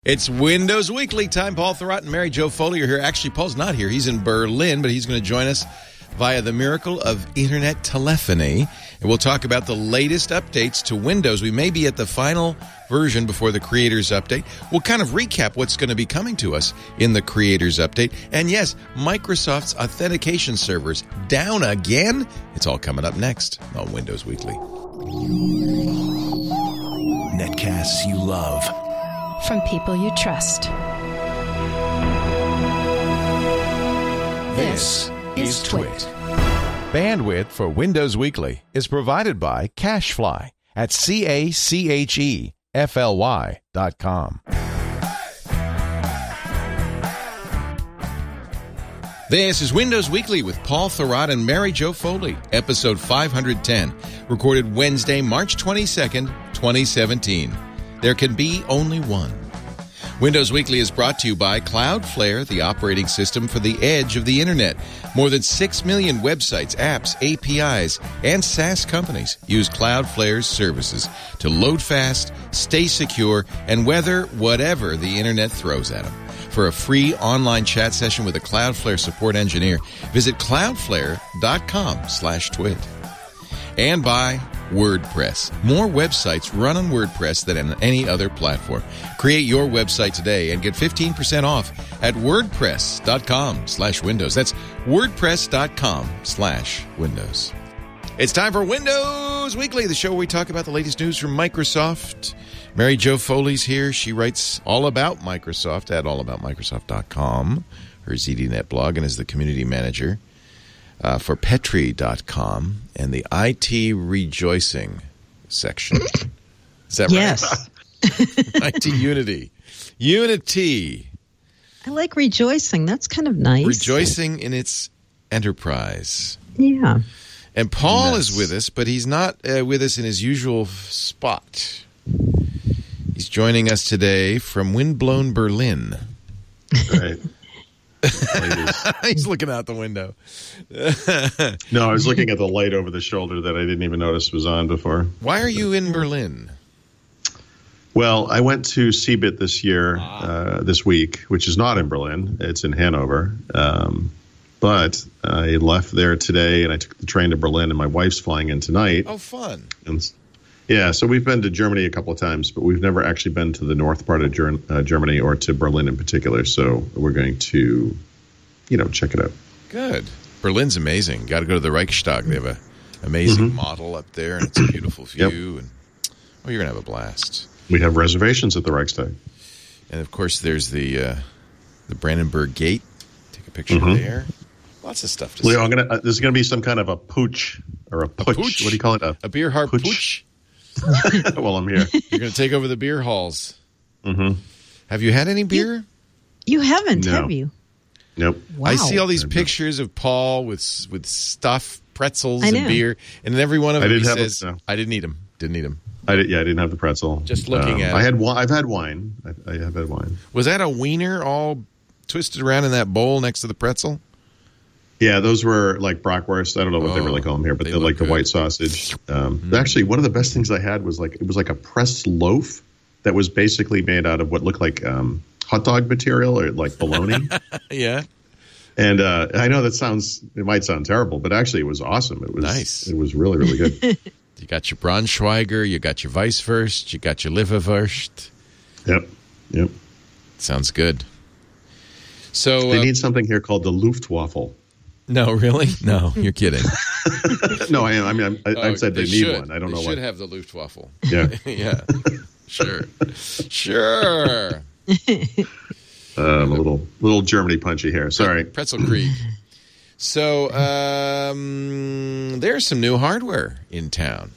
It's Windows Weekly time. Paul Thurrott and Mary Jo Foley are here. Actually, Paul's not here. He's in Berlin, but he's going to join us via the miracle of internet telephony. And we'll talk about the latest updates to Windows. We may be at the final version before the Creators Update. We'll kind of recap what's going to be coming to us in the Creators Update. And yes, Microsoft's authentication servers down again. It's all coming up next on Windows Weekly. Netcasts you love. From people you trust. This is Twit. Bandwidth for Windows Weekly is provided by CacheFly at CacheFly.com. This is Windows Weekly with Paul Thurrott and Mary Jo Foley, episode 510, recorded Wednesday, March 22nd, 2017. There can be only one. Windows Weekly is brought to you by Cloudflare, the operating system for the edge of the internet. More than 6 million websites, apps, APIs, and SaaS companies use Cloudflare's services to load fast, stay secure, and weather whatever the internet throws at them. For a free online chat session with a Cloudflare support engineer, visit cloudflare.com/twit. And by WordPress. More websites run on WordPress than on any other platform. Create your website today and get 15% off at wordpress.com/windows. That's wordpress.com/windows. It's time for Windows Weekly, the show where we talk about the latest news from Microsoft. Mary Jo Foley's here. She writes all about Microsoft at allaboutmicrosoft.com, her ZDNet blog, and is the community manager for Petri.com and the IT Rejoicing section. Is that right? Yes. IT Unity. Unity. I like rejoicing. That's kind of nice. Rejoicing in its enterprise. Yeah. And Paul is with us, but he's not with us in his usual spot. He's joining us today from windblown Berlin. Right. He's looking out the window. No, I was looking at the light over the shoulder that I didn't even notice was on before. Why are you in Berlin? Well, I went to CeBIT this year, this week, which is not in Berlin. It's in Hanover. But I left there today, and I took the train to Berlin, and my wife's flying in tonight. Oh, fun. And, yeah, so we've been to Germany a couple of times, but we've never actually been to the north part of Germany or to Berlin in particular. So we're going to, check it out. Good. Berlin's amazing. Got to go to the Reichstag. They have an amazing model up there, and it's a beautiful view. Yep. And you're going to have a blast. We have reservations at the Reichstag. And, of course, there's the Brandenburg Gate. Take a picture there. Lots of stuff to Leo, see. there's going to be some kind of a pooch or a putsch. What do you call it? A beer hall pooch? Well, I'm here. You're going to take over the beer halls. Mm-hmm. Have you had any beer? You haven't, No. have you? Nope. Wow. I see all these pictures of Paul with stuff, pretzels, I and know. beer, and in every one of them he says, no. "I didn't eat them. Didn't eat them." I didn't have the pretzel. Just looking at it. I've had wine. I have had wine. Was that a wiener all twisted around in that bowl next to the pretzel? Yeah, those were like bratwurst. I don't know what they really call them here, but they they're like look the white sausage. Actually, one of the best things I had was it was like a pressed loaf that was basically made out of what looked like hot dog material or like bologna. Yeah. And I know it might sound terrible, but actually it was awesome. It was nice. It was really, really good. You got your Braunschweiger, you got your Weisswurst, you got your Liverwurst. Yep. Sounds good. So they need something here called the Luftwaffe. No, really? No, you're kidding. No, I am. I mean, I said they need one. I don't know why. They why. should have the Luftwaffe. Yeah. Yeah. Sure. I'm a little Germany punchy here. Sorry. Pretzel Krieg. So there's some new hardware in town.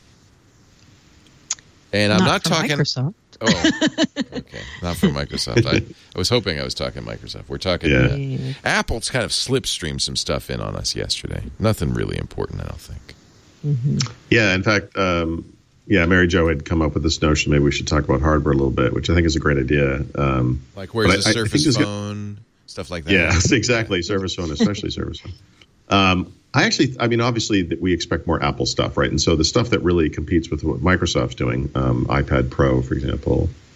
And I'm not talking Microsoft. Oh, okay. Not for Microsoft. I was hoping I was talking Microsoft. We're talking Apple's kind of slipstreamed some stuff in on us yesterday. Nothing really important, I don't think. Mm-hmm. Yeah, in fact, Mary Jo had come up with this notion maybe we should talk about hardware a little bit, which I think is a great idea. Like where's the Surface Phone, stuff like that. Yeah, exactly. Surface Phone, especially Surface Phone. Obviously that we expect more Apple stuff, right? And so the stuff that really competes with what Microsoft's doing, iPad Pro, for example,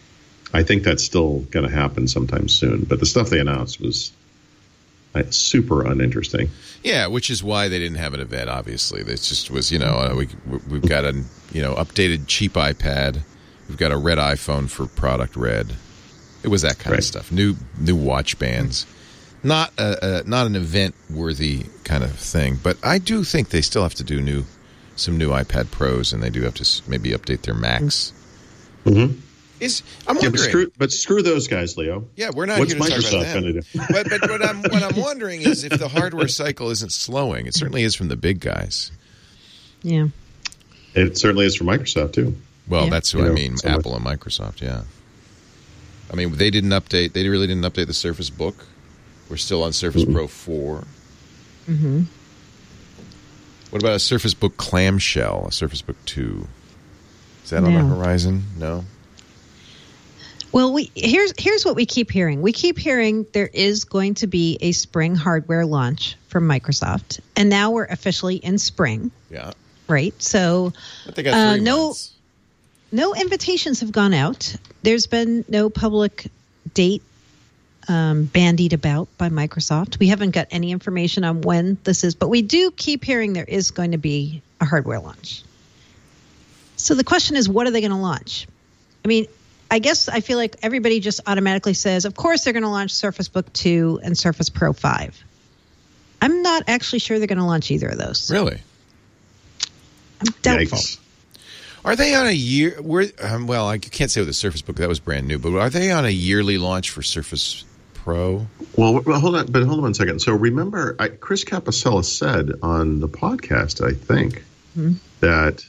I think that's still going to happen sometime soon. But the stuff they announced was super uninteresting. Yeah, which is why they didn't have an event. Obviously, it just was. We've got a updated cheap iPad. We've got a red iPhone for product red. It was that kind of stuff. New watch bands. Not an event worthy kind of thing. But I do think they still have to do some new iPad Pros, and they do have to maybe update their Macs. Mm-hmm. I'm wondering, but screw those guys, Leo. Yeah, we're not What's here to Microsoft talk about them. Gonna do? But what I'm wondering is if the hardware cycle isn't slowing. It certainly is from the big guys. Yeah. It certainly is for Microsoft too. Well, that's who I mean, Apple and Microsoft. Yeah. I mean, they didn't update. They really didn't update the Surface Book. We're still on Surface Pro 4. Mm-hmm. What about a Surface Book clamshell? A Surface Book 2? Is that on the horizon? No. Well, here's what we keep hearing. We keep hearing there is going to be a spring hardware launch from Microsoft, and now we're officially in spring. Yeah. Right. So, but they got 3 months. No invitations have gone out. There's been no public date bandied about by Microsoft. We haven't got any information on when this is, but we do keep hearing there is going to be a hardware launch. So the question is, what are they going to launch? I mean, I guess I feel like everybody just automatically says, of course, they're going to launch Surface Book 2 and Surface Pro 5. I'm not actually sure they're going to launch either of those. Really? I'm doubtful. Yikes. Are they on a year? Well, I can't say with the Surface Book. That was brand new. But are they on a yearly launch for Surface Pro? Well, hold on 1 second. So remember, Chris Capicella said on the podcast, I think, that...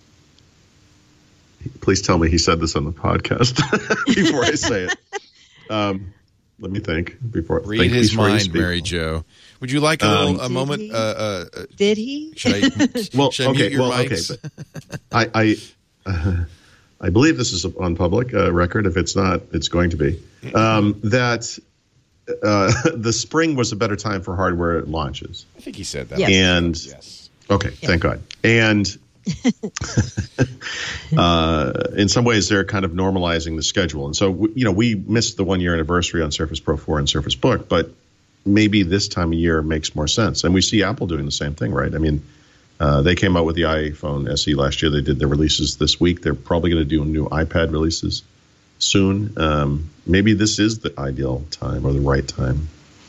Please tell me he said this on the podcast before I say it. Let me think. Read his mind, Mary Jo. Would you like a moment? Did he? Should I mute your mics? Okay. I believe this is on public record. If it's not, it's going to be. That the spring was a better time for hardware launches. I think he said that. Yes. And yes. Okay, thank God. And in some ways, they're kind of normalizing the schedule. And so, we missed the 1-year anniversary on Surface Pro 4 and Surface Book, but maybe this time of year makes more sense. And we see Apple doing the same thing, right? I mean, they came out with the iPhone SE last year. They did their releases this week. They're probably going to do new iPad releases soon. Maybe this is the ideal time or the right time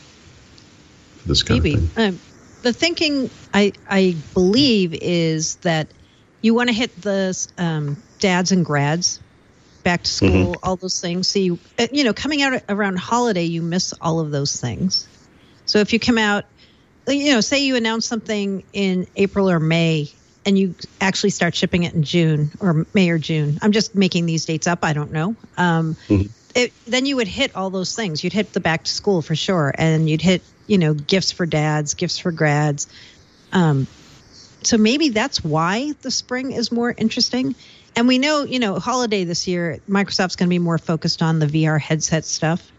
for this kind of thing. The thinking, I believe, is that you want to hit the dads and grads, back to school, all those things. So you coming out around holiday, you miss all of those things. So if you come out, say you announce something in April or May, and you actually start shipping it in June or May or June. I'm just making these dates up. I don't know. Then you would hit all those things. You'd hit the back to school for sure, and you'd hit gifts for dads, gifts for grads. So maybe that's why the spring is more interesting. And we know, holiday this year, Microsoft's going to be more focused on the VR headset stuff.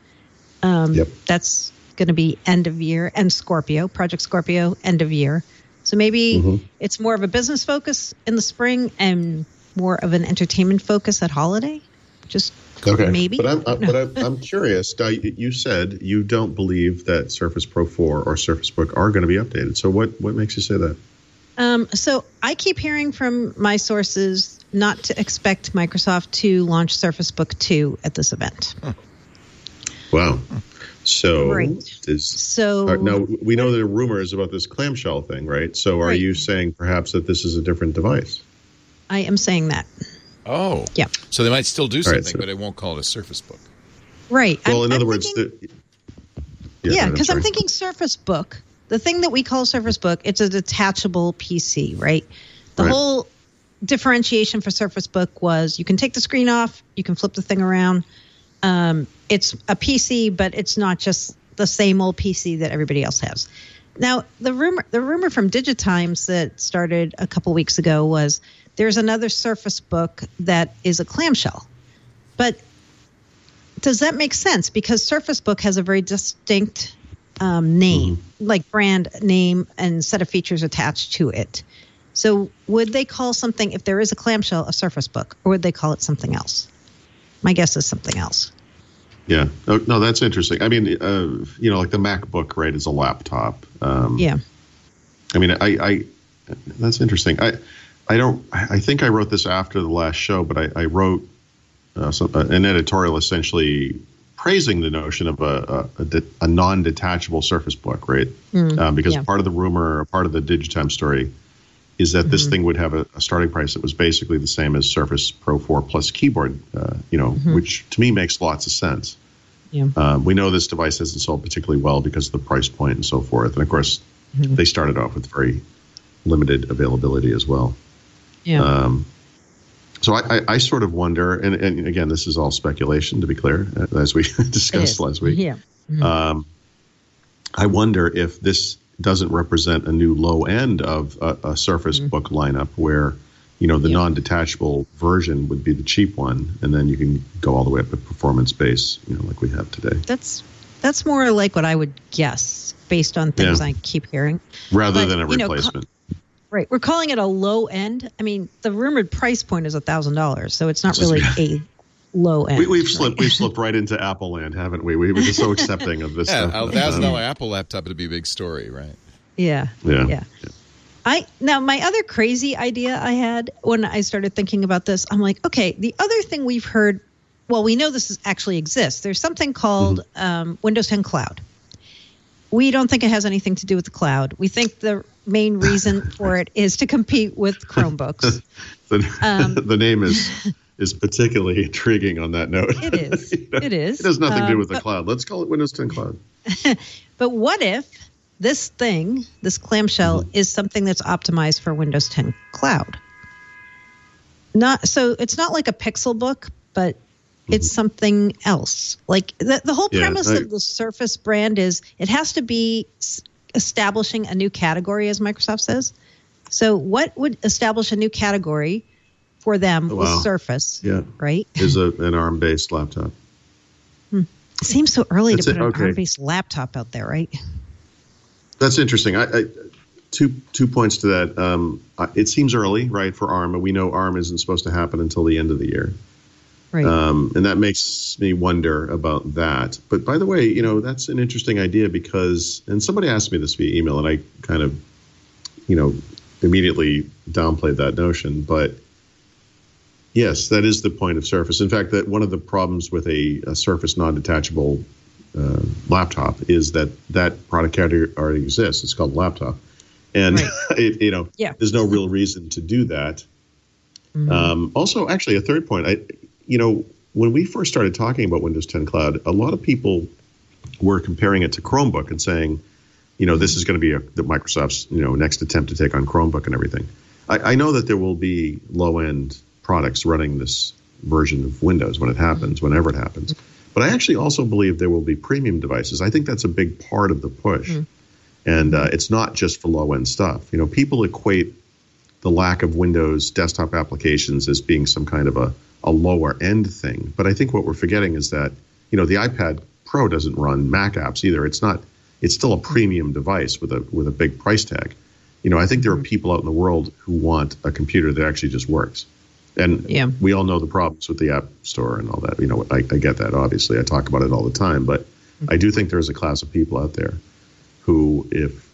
That's going to be end of year, and Project Scorpio, end of year. So maybe it's more of a business focus in the spring and more of an entertainment focus at holiday. Just maybe. But I'm curious. You said you don't believe that Surface Pro 4 or Surface Book are going to be updated. So what makes you say that? So I keep hearing from my sources not to expect Microsoft to launch Surface Book 2 at this event. Wow. So, now we know there are rumors about this clamshell thing, right? So are you saying perhaps that this is a different device? I am saying that. Oh. Yeah. So they might still do something, but it won't call it a Surface Book. Right. Well, in other words, because I'm thinking Surface Book. The thing that we call Surface Book, it's a detachable PC, right? The whole differentiation for Surface Book was you can take the screen off, you can flip the thing around. It's a PC, but it's not just the same old PC that everybody else has. Now, the rumor from Digitimes that started a couple weeks ago was there's another Surface Book that is a clamshell. But does that make sense? Because Surface Book has a very distinct name, like brand name and set of features attached to it. So would they call something, if there is a clamshell, a Surface Book, or would they call it something else? My guess is something else. Yeah. Oh, no, that's interesting. I mean, like the MacBook, right, is a laptop. Yeah. I mean, I that's interesting. I think I wrote this after the last show, but I wrote an editorial essentially praising the notion of a non-detachable Surface Book, right? Because part of the rumor, part of the Digitime story, is that this thing would have a starting price that was basically the same as Surface Pro 4 Plus keyboard, which to me makes lots of sense. Yeah. We know this device hasn't sold particularly well because of the price point and so forth. And of course, they started off with very limited availability as well. Yeah. So I sort of wonder, and again, this is all speculation, to be clear, as we discussed last week. Yeah. I wonder if this doesn't represent a new low end of a Surface Book lineup where, the non-detachable version would be the cheap one, and then you can go all the way up to performance base, like we have today. That's more like what I would guess based on things I keep hearing. Rather than a replacement. Right. We're calling it a low end. I mean, the rumored price point is $1,000, so it's not really a low end. We've slipped right into Apple land, haven't we? We've been so accepting of this stuff. A $1,000 Apple laptop would be a big story, right? Yeah. Now, my other crazy idea I had when I started thinking about this, I'm like, okay, the other thing we've heard, well, we know this actually exists. There's something called Windows 10 Cloud. We don't think it has anything to do with the cloud. We think the main reason for it is to compete with Chromebooks. The name is particularly intriguing on that note. It is. It is. It has nothing to do with the cloud. Let's call it Windows 10 Cloud. But what if this clamshell, is something that's optimized for Windows 10 Cloud? So it's not like a Pixel book, but it's something else. Like the whole premise of the Surface brand is it has to be establishing a new category, as Microsoft says. So what would establish a new category for them with Surface? Yeah. Right? Is an ARM-based laptop. It seems so early to put an ARM-based laptop out there, right? That's interesting. Two points to that. It seems early, right, for ARM, and we know ARM isn't supposed to happen until the end of the year. Right. And that makes me wonder about that. But by the way, that's an interesting idea because, and somebody asked me this via email, and I kind of, immediately downplayed that notion. But yes, that is the point of Surface. In fact, that one of the problems with a Surface non-detachable laptop is that product category already exists. It's called laptop, and there's no real reason to do that. Also, actually, a third point. When we first started talking about Windows 10 Cloud, a lot of people were comparing it to Chromebook and saying, this is going to be the Microsoft's, next attempt to take on Chromebook and everything. I know that there will be low-end products running this version of Windows when it happens, whenever it happens. But I actually also believe there will be premium devices. I think that's a big part of the push. And it's not just for low-end stuff. People equate the lack of Windows desktop applications as being some kind of a lower end thing. But I think what we're forgetting is that, the iPad Pro doesn't run Mac apps either. It's still a premium device with a big price tag. I think there are people out in the world who want a computer that actually just works. And we all know the problems with the App Store and all that. I get that, obviously. I talk about it all the time. But I do think there's a class of people out there who,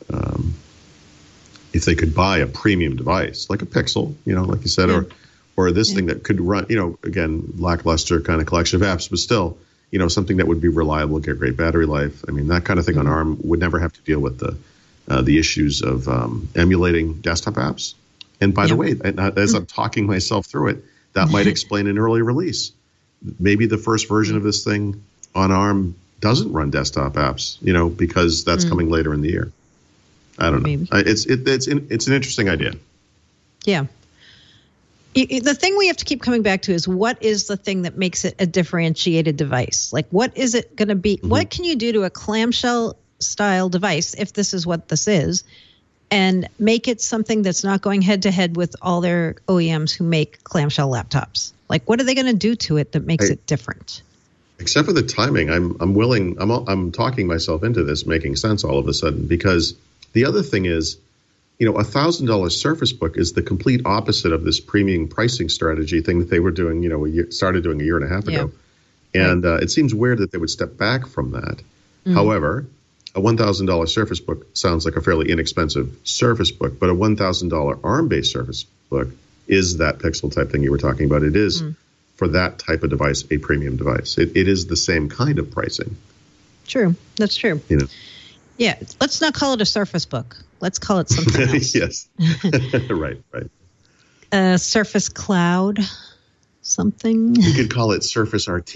if they could buy a premium device, like a Pixel, like you said, or this thing that could run, again, lackluster kind of collection of apps, but still, something that would be reliable, get great battery life. I mean, that kind of thing on ARM would never have to deal with the issues of emulating desktop apps. And by the way, as I'm talking myself through it, that might explain an early release. Maybe the first version of this thing on ARM doesn't run desktop apps, because that's coming later in the year. I don't know. Maybe. It's an interesting idea. Yeah. The thing we have to keep coming back to is what is the thing that makes it a differentiated device? Like, what is it going to be? What can you do to a clamshell style device, if this is what this is, and make it something that's not going head to head with all their OEMs who make clamshell laptops? Like, what are they going to do to it that makes it different? Except for the timing, I'm talking myself into this making sense all of a sudden, because the other thing is, $1,000 Surface Book is the complete opposite of this premium pricing strategy thing that they were doing, started doing a year and a half ago. And it seems weird that they would step back from that. However, a $1,000 Surface Book sounds like a fairly inexpensive Surface Book, but a $1,000 ARM-based Surface Book is that Pixel type thing you were talking about. It is, for that type of device, a premium device. It is the same kind of pricing. True. That's true. Yeah. Let's not call it a Surface Book. Let's call it something else. Yes. Right. Surface Cloud, something. You could call it Surface RT.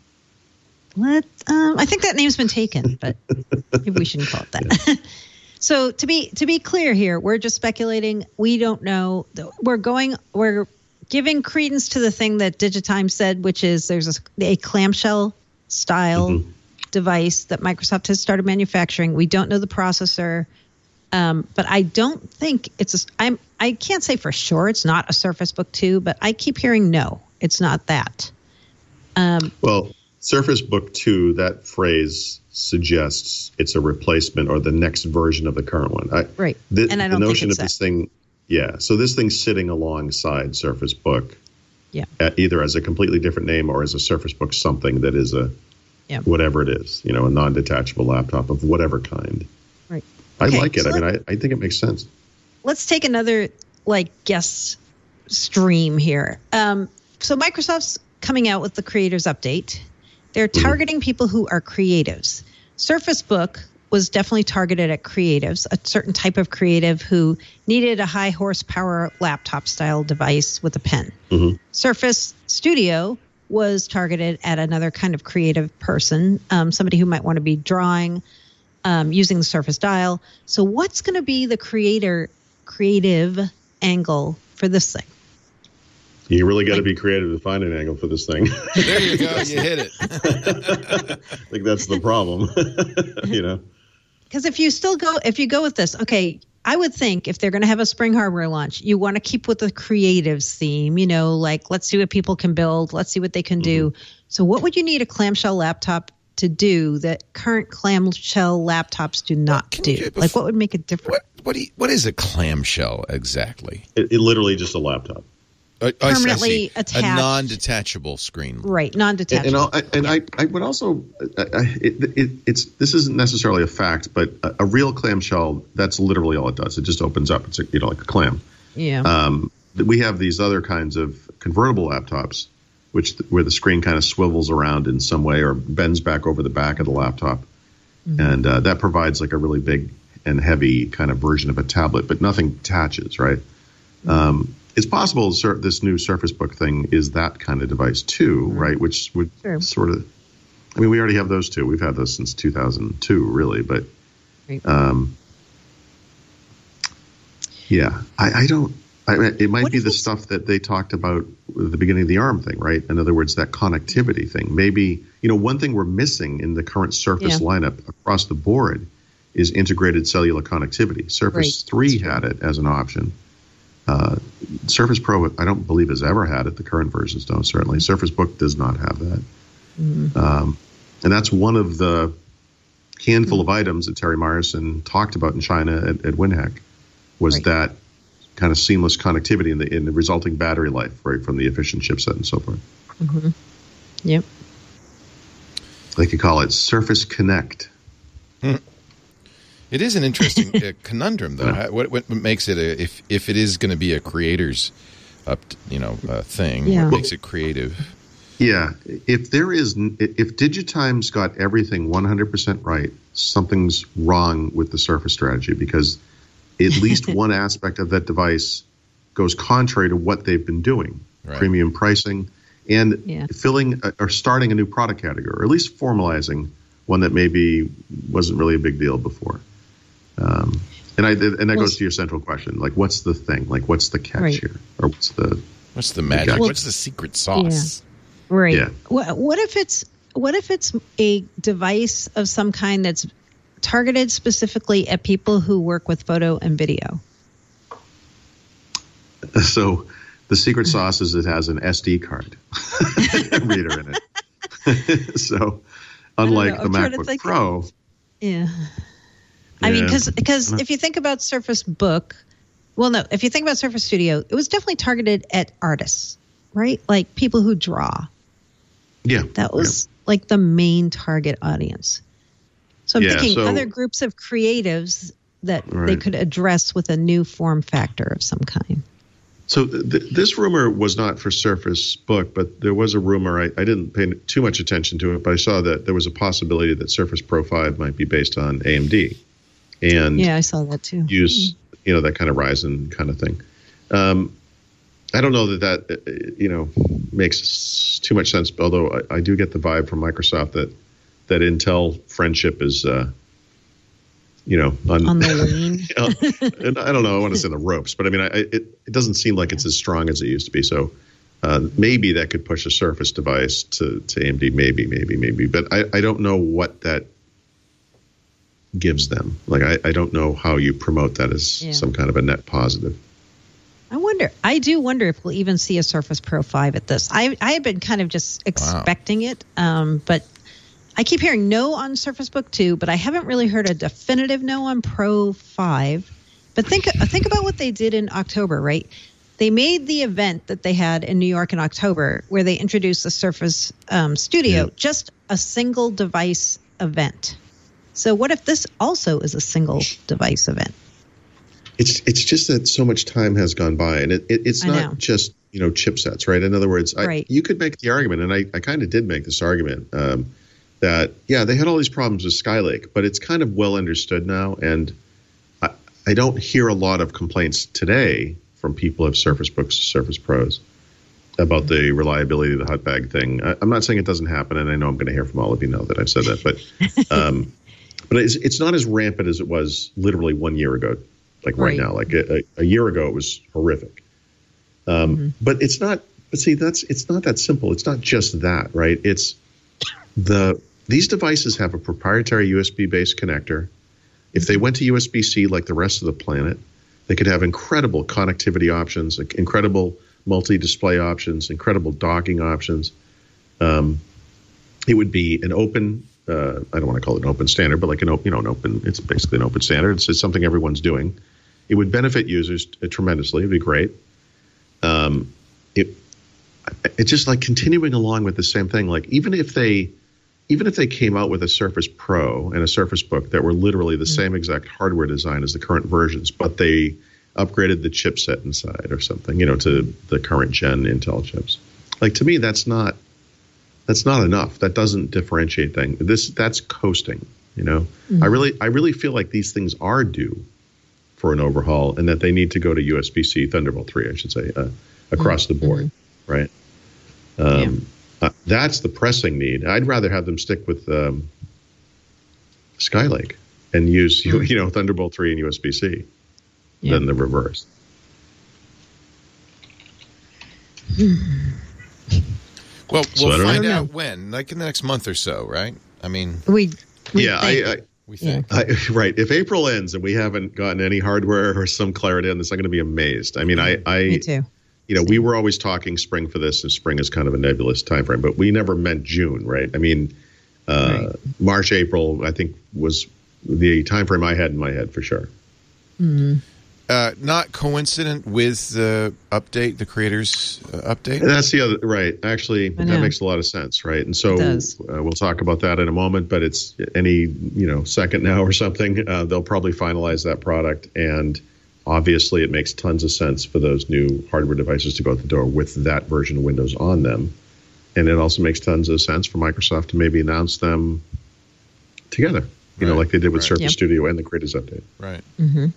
I think that name's been taken, but maybe we shouldn't call it that. Yeah. So to be clear here, we're just speculating. We don't know. We're giving credence to the thing that Digitime said, which is there's a clamshell style device that Microsoft has started manufacturing. We don't know the processor, but I don't think I can't say for sure it's not a Surface Book 2, but I keep hearing no, it's not that. Well, Surface Book 2, that phrase suggests it's a replacement or the next version of the current one. Right. And I don't the notion think it's of this thing, so this thing's sitting alongside Surface Book, either as a completely different name or as a Surface Book something that is whatever it is, a non-detachable laptop of whatever kind. Right. I like it. So I think it makes sense. Let's take another guest stream here. So Microsoft's coming out with the Creators Update. They're targeting people who are creatives. Surface Book was definitely targeted at creatives, a certain type of creative who needed a high horsepower laptop style device with a pen. Surface Studio was targeted at another kind of creative person, somebody who might want to be drawing, using the Surface Dial. So what's going to be the creative angle for this thing? You really got to be creative to find an angle for this thing. There you go. You hit it. I think that's the problem, Because if you go with this, okay, I would think if they're going to have a spring hardware launch, you want to keep with the creatives theme, let's see what people can build. Let's see what they can do. So what would you need a clamshell laptop to do that current clamshell laptops do not do? What would make it different? What is a clamshell exactly? It literally just a laptop. Permanently attached. A non-detachable screen. Right, non-detachable. And I would also, this isn't necessarily a fact, but a real clamshell, that's literally all it does. It just opens up. It's like a clam. Yeah. We have these other kinds of convertible laptops, where the screen kind of swivels around in some way or bends back over the back of the laptop. And that provides a really big and heavy kind of version of a tablet, but nothing attaches, right? It's possible this new Surface Book thing is that kind of device too, right? Which would sort of, we already have those too. We've had those since 2002, really. But it might be the stuff that they talked about at the beginning of the ARM thing, right? In other words, that connectivity thing. Maybe, one thing we're missing in the current Surface lineup across the board is integrated cellular connectivity. Surface 3 had it as an option. Surface Pro, I don't believe, has ever had it. The current versions don't, certainly. Surface Book does not have that. And that's one of the handful of items that Terry Myerson talked about in China at WinHack, was that kind of seamless connectivity in the resulting battery life, right, from the efficient chipset and so forth. Yep. They could call it Surface Connect. It is an interesting conundrum, though. What makes it if it is going to be a creator's thing? What makes it creative? Yeah, if Digitime's got everything 100% right, something's wrong with the Surface strategy, because at least one aspect of that device goes contrary to what they've been doing: premium pricing and filling or starting a new product category, or at least formalizing one that maybe wasn't really a big deal before. And that goes to your central question, what's the thing? What's the catch here? Or what's the magic? What's the secret sauce? Yeah. Right. Yeah. What if it's a device of some kind that's targeted specifically at people who work with photo and video? So the secret sauce is it has an SD card reader in it. So unlike the MacBook Pro. Yeah. I mean, because if you think about Surface Book, Well, no, if you think about Surface Studio, it was definitely targeted at artists, right? Like people who draw. Yeah. That was like the main target audience. So I'm thinking other groups of creatives that they could address with a new form factor of some kind. So this rumor was not for Surface Book, but there was a rumor. I didn't pay too much attention to it, but I saw that there was a possibility that Surface Pro 5 might be based on AMD. And yeah, I saw that too. Use, that kind of Ryzen kind of thing. I don't know that makes too much sense, although I do get the vibe from Microsoft that Intel friendship is, on the wane. And I don't know. I want to say the ropes, but I mean, it doesn't seem like it's as strong as it used to be. So maybe that could push a Surface device to AMD. Maybe. But I don't know what that gives them. Like, I don't know how you promote that as some kind of a net positive. I do wonder if we'll even see a Surface Pro 5 at this. I had been kind of just expecting it, but I keep hearing no on Surface Book 2, but I haven't really heard a definitive no on Pro 5. But think about what they did in October, right? They made the event that they had in New York in October where they introduced the Surface Studio, just a single device event. So what if this also is a single device event? It's just that so much time has gone by, and it's not just chipsets, right? In other words, you could make the argument, and I kind of did make this argument, that they had all these problems with Skylake, but it's kind of well understood now, and I don't hear a lot of complaints today from people who have Surface Books, Surface Pros, about the reliability of the hot bag thing. I'm not saying it doesn't happen, and I know I'm going to hear from all of you now that I've said that, but it's not as rampant as it was literally 1 year ago. Like right now, like a year ago, it was horrific. But it's not. But see, it's not that simple. It's not just that, right? It's these devices have a proprietary USB-based connector. If they went to USB-C like the rest of the planet, they could have incredible connectivity options, incredible multi-display options, incredible docking options. It would be an open. I don't want to call it an open standard, but like an open. It's basically an open standard. It's something everyone's doing. It would benefit users tremendously. It'd be great. It's just like continuing along with the same thing. Like even if they came out with a Surface Pro and a Surface Book that were literally the same exact hardware design as the current versions, but they upgraded the chipset inside or something, to the current gen Intel chips. Like to me, that's not enough. That doesn't differentiate things. That's coasting. I really feel like these things are due for an overhaul, and that they need to go to USB-C, Thunderbolt 3, I should say, across the board, right? That's the pressing need. I'd rather have them stick with Skylake and use Thunderbolt 3 and USB-C than the reverse. Well, we'll find out when, like in the next month or so, right? I mean, we think. Right. If April ends and we haven't gotten any hardware or some clarity on this, I'm going to be amazed. I mean, me too. We were always talking spring for this, and spring is kind of a nebulous time frame, but we never meant June, right? I mean, March, April, I think was the time frame I had in my head for sure. Mm-hmm. Not coincident with the update, the creators update? That's the other, right. Actually, that makes a lot of sense, right? And so we'll talk about that in a moment, but it's any, second now or something. They'll probably finalize that product, and obviously it makes tons of sense for those new hardware devices to go out the door with that version of Windows on them. And it also makes tons of sense for Microsoft to maybe announce them together, like they did with Surface Studio and the Creators Update. Right. Mm-hmm.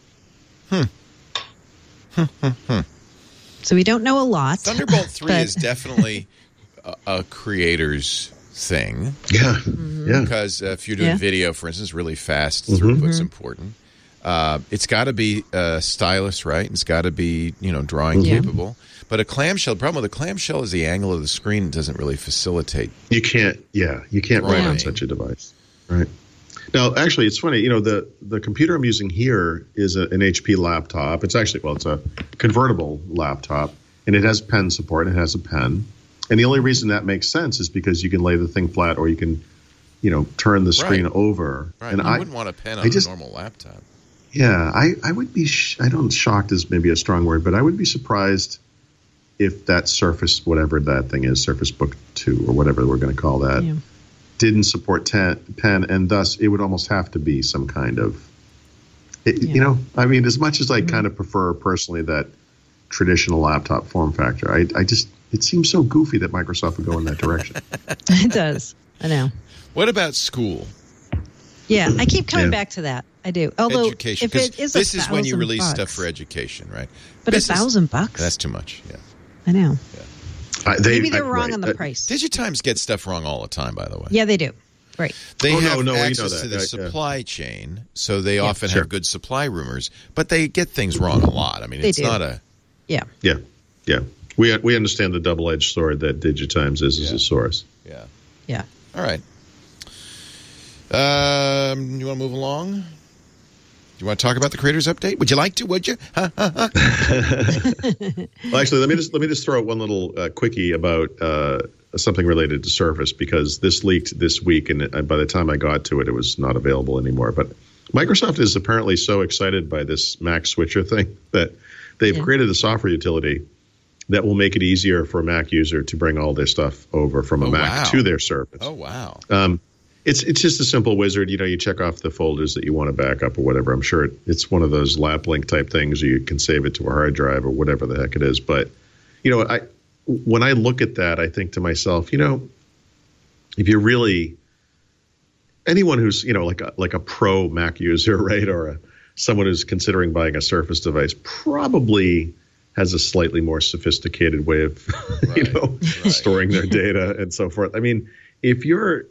So we don't know a lot. Thunderbolt 3 is definitely a creator's thing. Yeah. Because if you're doing video, for instance, really fast, throughput's important. It's got to be stylus, right? It's got to be, drawing capable. But a clamshell, the problem with a clamshell is the angle of the screen doesn't really facilitate. You can't write on such a device, right? Now, actually, it's funny. The computer I'm using here is an HP laptop. It's actually, it's a convertible laptop, and it has pen support. It has a pen, and the only reason that makes sense is because you can lay the thing flat, or you can, turn the screen over. Right. And I wouldn't want a pen on a normal laptop. Yeah, I would be. I don't shocked is maybe a strong word, but I would be surprised if that Surface, whatever that thing is, Surface Book 2 or whatever we're going to call that, didn't support pen, and thus it would almost have to be some kind of. You know, I mean, as much as I kind of prefer personally that traditional laptop form factor, I just it seems so goofy that Microsoft would go in that direction. It does. I know. What about school? Yeah, I keep coming back to that. I do. Although, education, if it is this is when you release $1,000, stuff for education, right? But $1,000? That's too much. Yeah, I know. Yeah. Maybe they're wrong on the price. Digitimes get stuff wrong all the time, by the way. Yeah, they do. Right. They have no, access to the supply chain, so they often have good supply rumors, but they get things wrong a lot. I mean, it's not a... Yeah. Yeah. Yeah. We understand the double-edged sword that Digitimes is as a source. Yeah. Yeah. All right. You want to move along? Do you want to talk about the Creators Update? Would you like to? Would you? Well, actually, let me just throw out one little quickie about something related to Surface, because this leaked this week, and by the time I got to it, it was not available anymore. But Microsoft is apparently so excited by this Mac switcher thing that they've created a software utility that will make it easier for a Mac user to bring all their stuff over from a Mac to their Surface. Oh, wow. It's just a simple wizard. You know, you check off the folders that you want to back up or whatever. I'm sure it's one of those lap link type things, or you can save it to a hard drive or whatever the heck it is. But, you know, when I look at that, I think to myself, you know, if you're really anyone who's, you know, like a pro Mac user, right, or someone who's considering buying a Surface device, probably has a slightly more sophisticated way of, you know, storing their data and so forth. I mean, if you're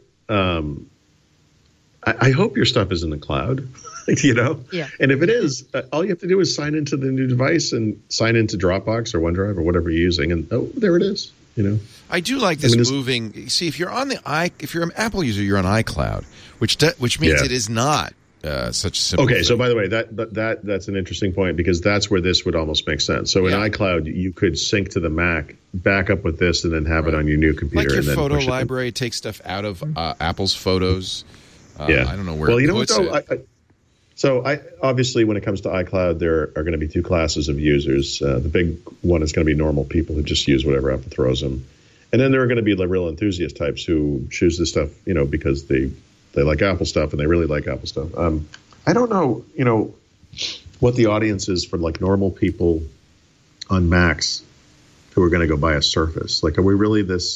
I hope your stuff is in the cloud, you know? Yeah. And if it is, all you have to do is sign into the new device and sign into Dropbox or OneDrive or whatever you're using, and there it is, you know? I do like this moving. See, if you're if you're an Apple user, you're on iCloud, which means it is not such a simple thing. So by the way, that's an interesting point, because that's where this would almost make sense. So in iCloud, you could sync to the Mac, back up with this, and then have it on your new computer. Like your and then photo library takes stuff out of Apple's photos. I don't know where it puts it. So obviously, when it comes to iCloud, there are going to be two classes of users. The big one is going to be normal people who just use whatever Apple throws them. And then there are going to be the real enthusiast types who choose this stuff, you know, because they like Apple stuff and they really like Apple stuff. I don't know, you know, what the audience is for like normal people on Macs who are going to go buy a Surface. Like, are we really this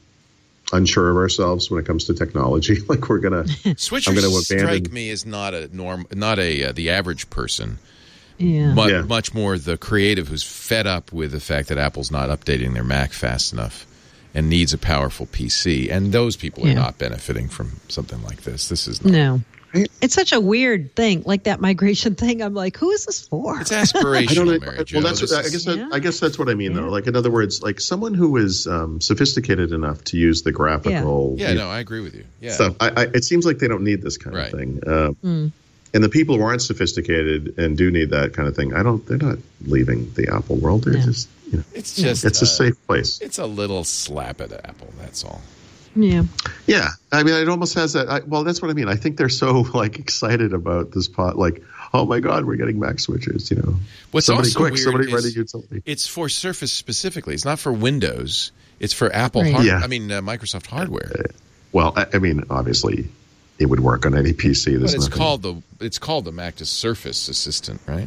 unsure of ourselves when it comes to technology? Like, we're going to switchers strike me as not the average person. Yeah. Much more the creative who's fed up with the fact that Apple's not updating their Mac fast enough and needs a powerful PC. And those people are not benefiting from something like this. This is not. No. It's such a weird thing, like that migration thing. I'm like, who is this for? It's aspirational, Mary Jo. Well, I guess that's what I mean, though. Like, in other words, like someone who is sophisticated enough to use the graphical. Yeah, no, I agree with you. Yeah. Stuff. It seems like they don't need this kind of thing. And the people who aren't sophisticated and do need that kind of thing, they're not leaving the Apple world. They're just, you know, it's a safe place. It's a little slap at Apple. That's all. Yeah. Yeah. I mean, it almost has that. Well, that's what I mean. I think they're so like excited about this pot. Like, oh my God, we're getting Mac switchers. You know, somebody ready to utility. It's for Surface specifically. It's not for Windows. It's for Apple. Microsoft hardware. Well, I mean, obviously, it would work on any PC. But it's called the Mac to Surface Assistant, right?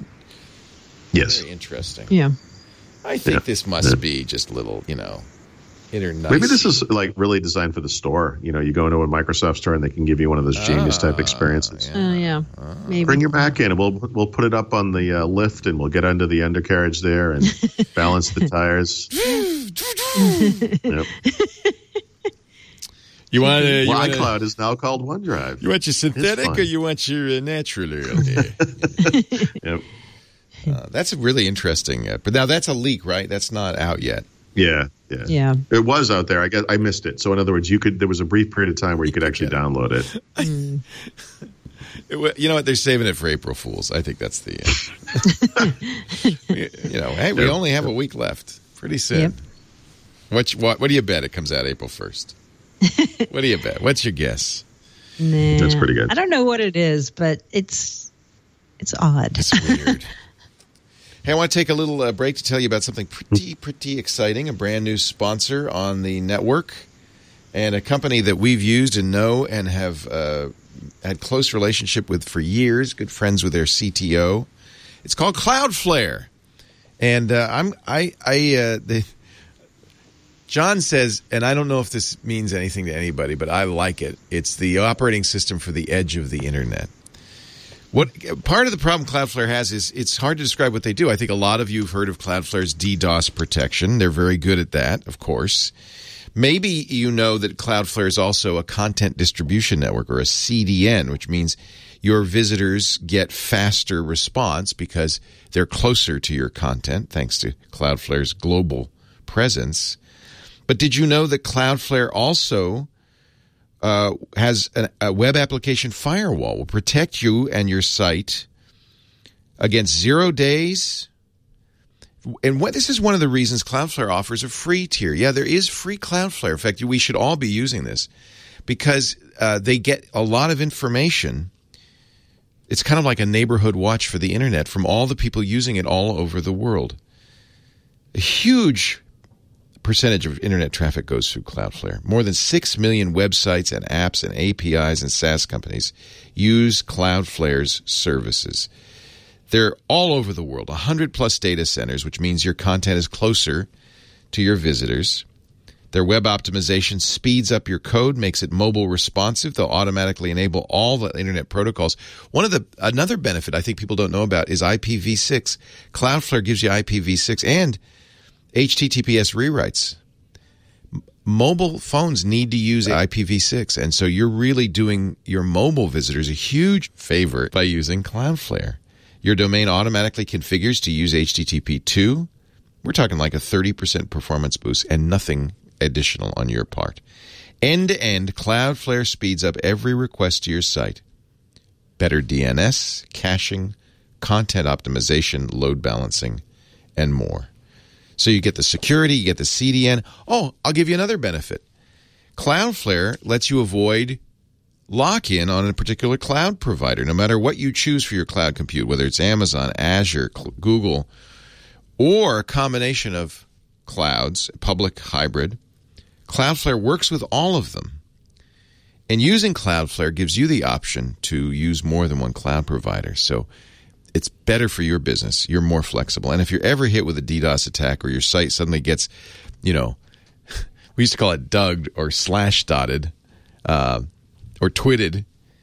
Yes. Very interesting. Yeah. I think this must be just little, you know. Maybe this is like really designed for the store. You know, you go into a Microsoft store and they can give you one of those Genius type experiences. Maybe. Bring your Mac in and we'll put it up on the lift and we'll get under the undercarriage there and balance the tires. iCloud is now called OneDrive. You want your synthetic or you want your natural? Yep. That's really interesting. But now that's a leak, right? That's not out yet. Yeah. It was out there. I guess I missed it. So in other words, there was a brief period of time where you could actually download it. You know what? They're saving it for April Fools. I think that's the. Hey, we only have a week left. Pretty soon. Yep. What do you bet it comes out April 1st? What do you bet? What's your guess? Nah, that's pretty good. I don't know what it is, but it's It's odd. It's weird. Hey, I want to take a little break to tell you about something pretty exciting, a brand new sponsor on the network, and a company that we've used and know and have had close relationship with for years, good friends with their CTO. It's called Cloudflare. And John says, and I don't know if this means anything to anybody, but I like it. It's the operating system for the edge of the internet. What part of the problem Cloudflare has is it's hard to describe what they do. I think a lot of you have heard of Cloudflare's DDoS protection. They're very good at that, of course. Maybe you know that Cloudflare is also a content distribution network, or a CDN, which means your visitors get faster response because they're closer to your content, thanks to Cloudflare's global presence. But did you know that Cloudflare also has a web application firewall, will protect you and your site against 0 days? And this is one of the reasons Cloudflare offers a free tier. Yeah, there is free Cloudflare. In fact, we should all be using this because they get a lot of information. It's kind of like a neighborhood watch for the internet from all the people using it all over the world. A huge percentage of internet traffic goes through Cloudflare. More than 6 million websites and apps and APIs and SaaS companies use Cloudflare's services. They're all over the world, 100-plus data centers, which means your content is closer to your visitors. Their web optimization speeds up your code, makes it mobile responsive. They'll automatically enable all the internet protocols. Another benefit I think people don't know about is IPv6. Cloudflare gives you IPv6 and HTTPS rewrites. Mobile phones need to use IPv6, and so you're really doing your mobile visitors a huge favor by using Cloudflare. Your domain automatically configures to use HTTP2. We're talking like a 30% performance boost and nothing additional on your part. End-to-end, Cloudflare speeds up every request to your site. Better DNS, caching, content optimization, load balancing, and more. So you get the security, you get the CDN. Oh, I'll give you another benefit. Cloudflare lets you avoid lock-in on a particular cloud provider, no matter what you choose for your cloud compute, whether it's Amazon, Azure, Google, or a combination of clouds, public, hybrid. Cloudflare works with all of them. And using Cloudflare gives you the option to use more than one cloud provider. So it's better for your business. You're more flexible. And if you're ever hit with a DDoS attack or your site suddenly gets, we used to call it dugged or slash-dotted or twitted,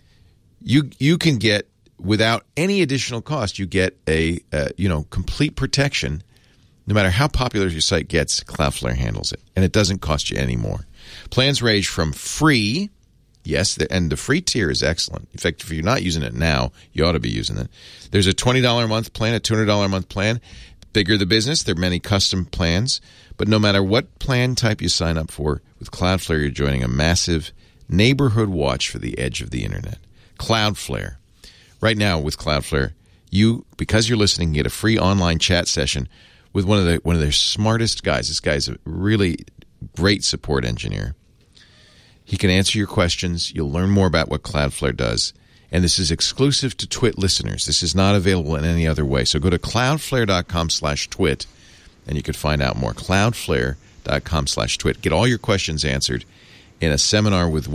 you can get, without any additional cost, you get a complete protection. No matter how popular your site gets, Cloudflare handles it. And it doesn't cost you any more. Plans range from free, yes, and the free tier is excellent. In fact, if you're not using it now, you ought to be using it. There's a $20 a month plan, a $200 a month plan. Bigger the business, there are many custom plans. But no matter what plan type you sign up for, with Cloudflare, you're joining a massive neighborhood watch for the edge of the internet. Cloudflare. Right now with Cloudflare, because you're listening, you get a free online chat session with one of their smartest guys. This guy's a really great support engineer. He can answer your questions. You'll learn more about what Cloudflare does. And this is exclusive to Twit listeners. This is not available in any other way. So go to cloudflare.com/twit and you can find out more. Cloudflare.com/twit. Get all your questions answered in a seminar with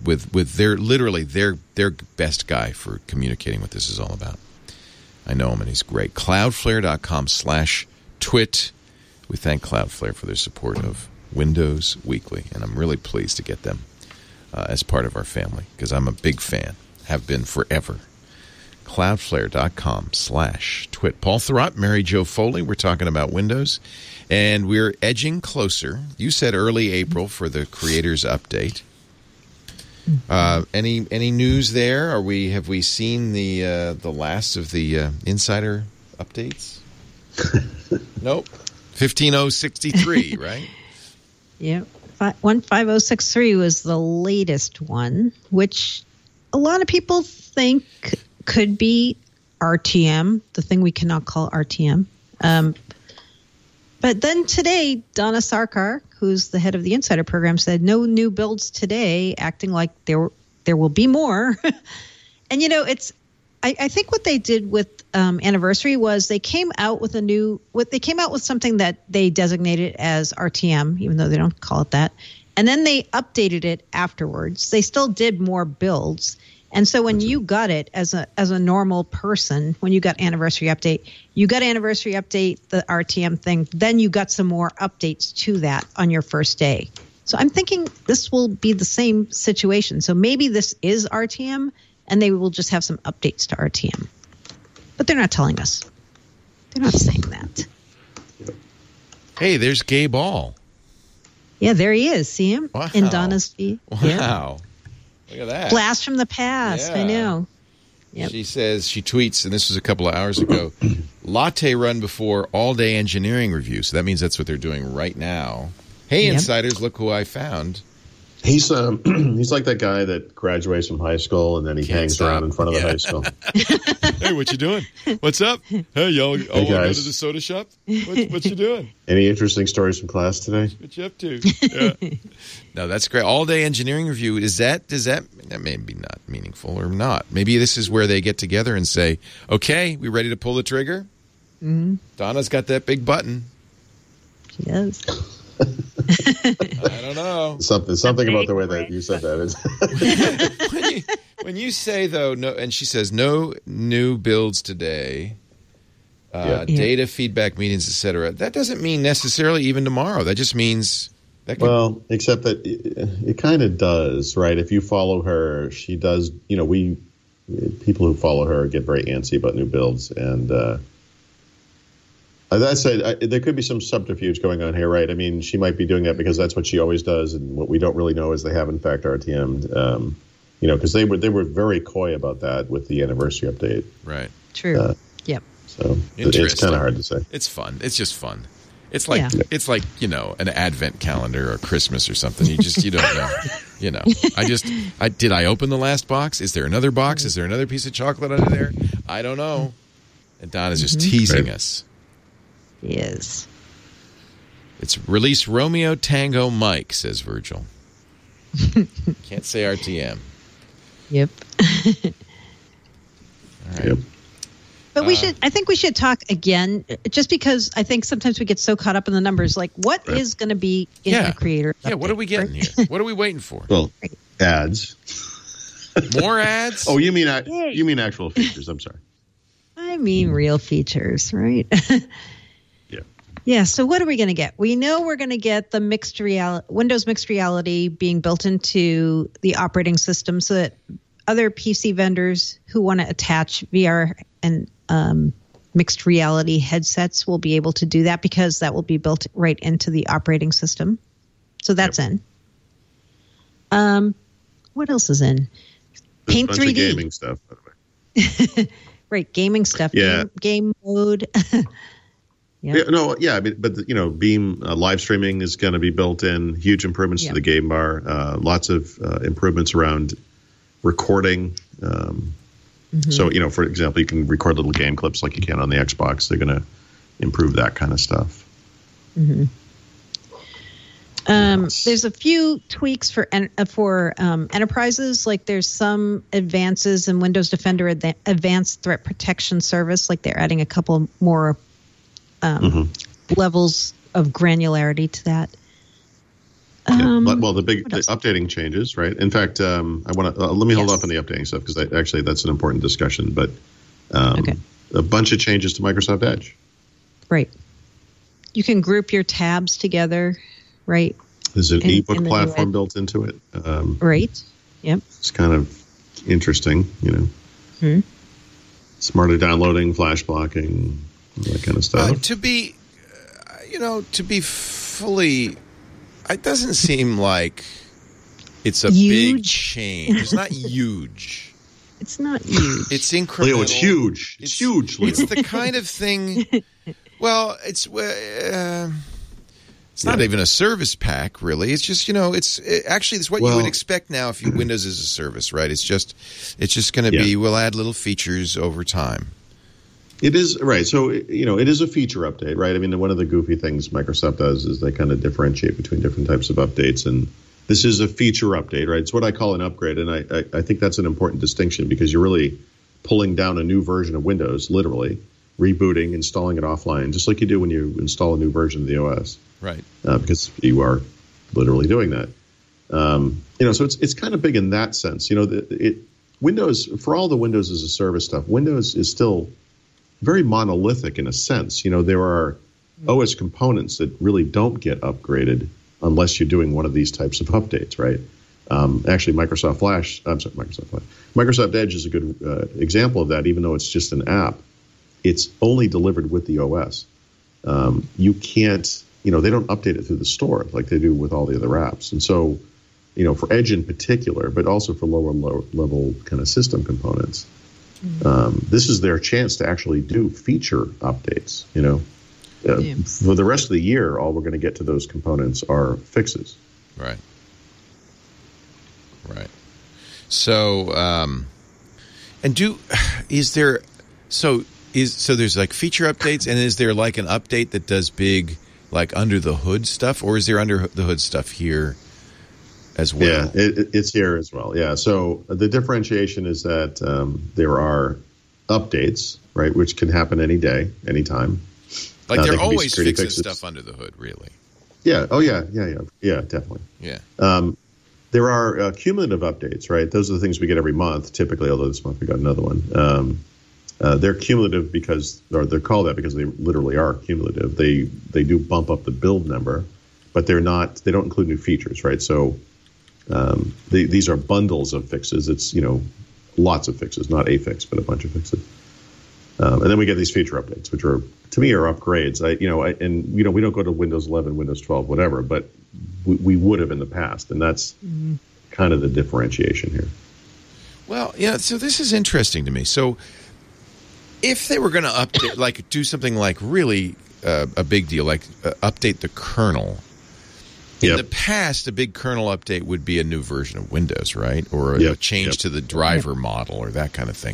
their best guy for communicating what this is all about. I know him and he's great. Cloudflare.com/twit. We thank Cloudflare for their support of Windows Weekly, and I'm really pleased to get them as part of our family because I'm a big fan, have been forever. Cloudflare.com/twit. Paul Thurrott, Mary Jo Foley. We're talking about Windows, and we're edging closer. You said early April for the Creators Update. Any news there? Have we seen the last of the insider updates? Nope. 15063, right? Yeah. 15063 was the latest one, which a lot of people think could be RTM, the thing we cannot call RTM. But then today, Donna Sarkar, who's the head of the Insider program, said no new builds today, acting like there will be more. And, I think what they did with Anniversary was they came out with something that they designated as RTM, even though they don't call it that. And then they updated it afterwards. They still did more builds. And so when you got it as a normal person, when you got Anniversary Update, the RTM thing, then you got some more updates to that on your first day. So I'm thinking this will be the same situation. So maybe this is RTM, and they will just have some updates to RTM. But they're not telling us. They're not saying that. Hey, there's Gabe Ball. Yeah, there he is. See him? Wow. In Donna's feed. Wow. Yeah. Look at that. Blast from the past. Yeah. I know. Yep. She says, she tweets, and this was a couple of hours ago, latte run before all-day engineering review. So that means that's what they're doing right now. Hey, insiders, look who I found. He's like that guy that graduates from high school and then he hangs around in front of the high school. Hey, what you doing? What's up? Hey, y'all all go to the soda shop? What you doing? Any interesting stories from class today? What you up to? Yeah. No, that's great. All-day engineering review. Does that may be not meaningful or not? Maybe this is where they get together and say, okay, we ready to pull the trigger? Mm-hmm. Donna's got that big button. She does. I don't know. Something about the way that you said that is. when you say though, no, and she says no new builds today, data feedback meetings, etc. That doesn't mean necessarily even tomorrow. That just means that. Well, except that it kind of does, right? If you follow her, she does. You know, people who follow her get very antsy about new builds, and as I said, there could be some subterfuge going on here, right? I mean, she might be doing that because that's what she always does, and what we don't really know is they have in fact RTM'd. Because they were very coy about that with the Anniversary Update. Right. True. Yep. So it's kind of hard to say. It's fun. It's just fun. It's like an Advent calendar or Christmas or something. You don't know. Did I open the last box? Is there another box? Is there another piece of chocolate under there? I don't know. And Donna's just teasing us. Yes. It's release Romeo Tango Mike, says Virgil. Can't say RTM. Yep. All right. Yep. But I think we should talk again, just because I think sometimes we get so caught up in the numbers. Like, what is going to be in the creator update? Yeah, what are we getting here? What are we waiting for? Well, ads. More ads? Oh, you mean actual features. I'm sorry. I mean real features, right? Yeah. Yeah, so what are we going to get? We know we're going to get the Windows Mixed Reality being built into the operating system so that other PC vendors who want to attach VR and mixed reality headsets will be able to do that because that will be built right into the operating system. So that's in. What else is in? Paint 3D. Gaming stuff, by the way. Right, gaming stuff. Yeah. Game mode. But Beam live streaming is going to be built in. Huge improvements to the game bar. Lots of improvements around recording. So, for example, you can record little game clips like you can on the Xbox. They're going to improve that kind of stuff. Mm-hmm. There's a few tweaks for enterprises. Like there's some advances in Windows Defender Advanced Threat Protection Service. Like they're adding a couple more levels of granularity to that. The updating changes, right? In fact, I want to let me hold off on the updating stuff because actually that's an important discussion. But a bunch of changes to Microsoft Edge. Right. You can group your tabs together, right? There's an ebook platform built into it. Right. Yep. It's kind of interesting, Smarter downloading, flash blocking, that kind of stuff. To be fully. It doesn't seem like it's a big change. It's not huge. It's not huge. It's incremental. Leo, it's huge. It's huge, Leo. It's the kind of thing. Well, it's not even a service pack, really. It's just it's what you would expect now if Windows is a service, right? It's just going to be we'll add little features over time. It is, right. So, it is a feature update, right? I mean, one of the goofy things Microsoft does is they kind of differentiate between different types of updates. And this is a feature update, right? It's what I call an upgrade. And I think that's an important distinction because you're really pulling down a new version of Windows, literally rebooting, installing it offline, just like you do when you install a new version of the OS. Right. Because you are literally doing that. So it's kind of big in that sense. Windows, for all the Windows as a service stuff, Windows is still very monolithic in a sense. There are OS components that really don't get upgraded unless you're doing one of these types of updates, right? Actually, Microsoft Edge is a good example of that. Even though it's just an app, it's only delivered with the OS. You can't, they don't update it through the store like they do with all the other apps. And so, for Edge in particular, but also for lower level kind of system components, this is their chance to actually do feature updates. For the rest of the year, all we're going to get to those components are fixes. Right. So, so there's like feature updates, and is there like an update that does big, like under the hood stuff, or is there under the hood stuff here as well? Yeah, it's here as well. Yeah. So the differentiation is that there are updates, right, which can happen any day, anytime. Like they're always fixing stuff under the hood, really. Yeah. Oh, yeah, definitely. Yeah. There are cumulative updates, right? Those are the things we get every month, typically, although this month we got another one. They're cumulative they're called that because they literally are cumulative. They do bump up the build number, but they don't include new features, right? So these are bundles of fixes. It's, lots of fixes, not a fix, but a bunch of fixes. And then we get these feature updates, which are, to me, are upgrades. We don't go to Windows 11, Windows 12, whatever, but we would have in the past, and that's kind of the differentiation here. Well, yeah. So this is interesting to me. So if they were going to update, like do something like really a big deal, like update the kernel. In the past, a big kernel update would be a new version of Windows, right, or a change to the driver model or that kind of thing.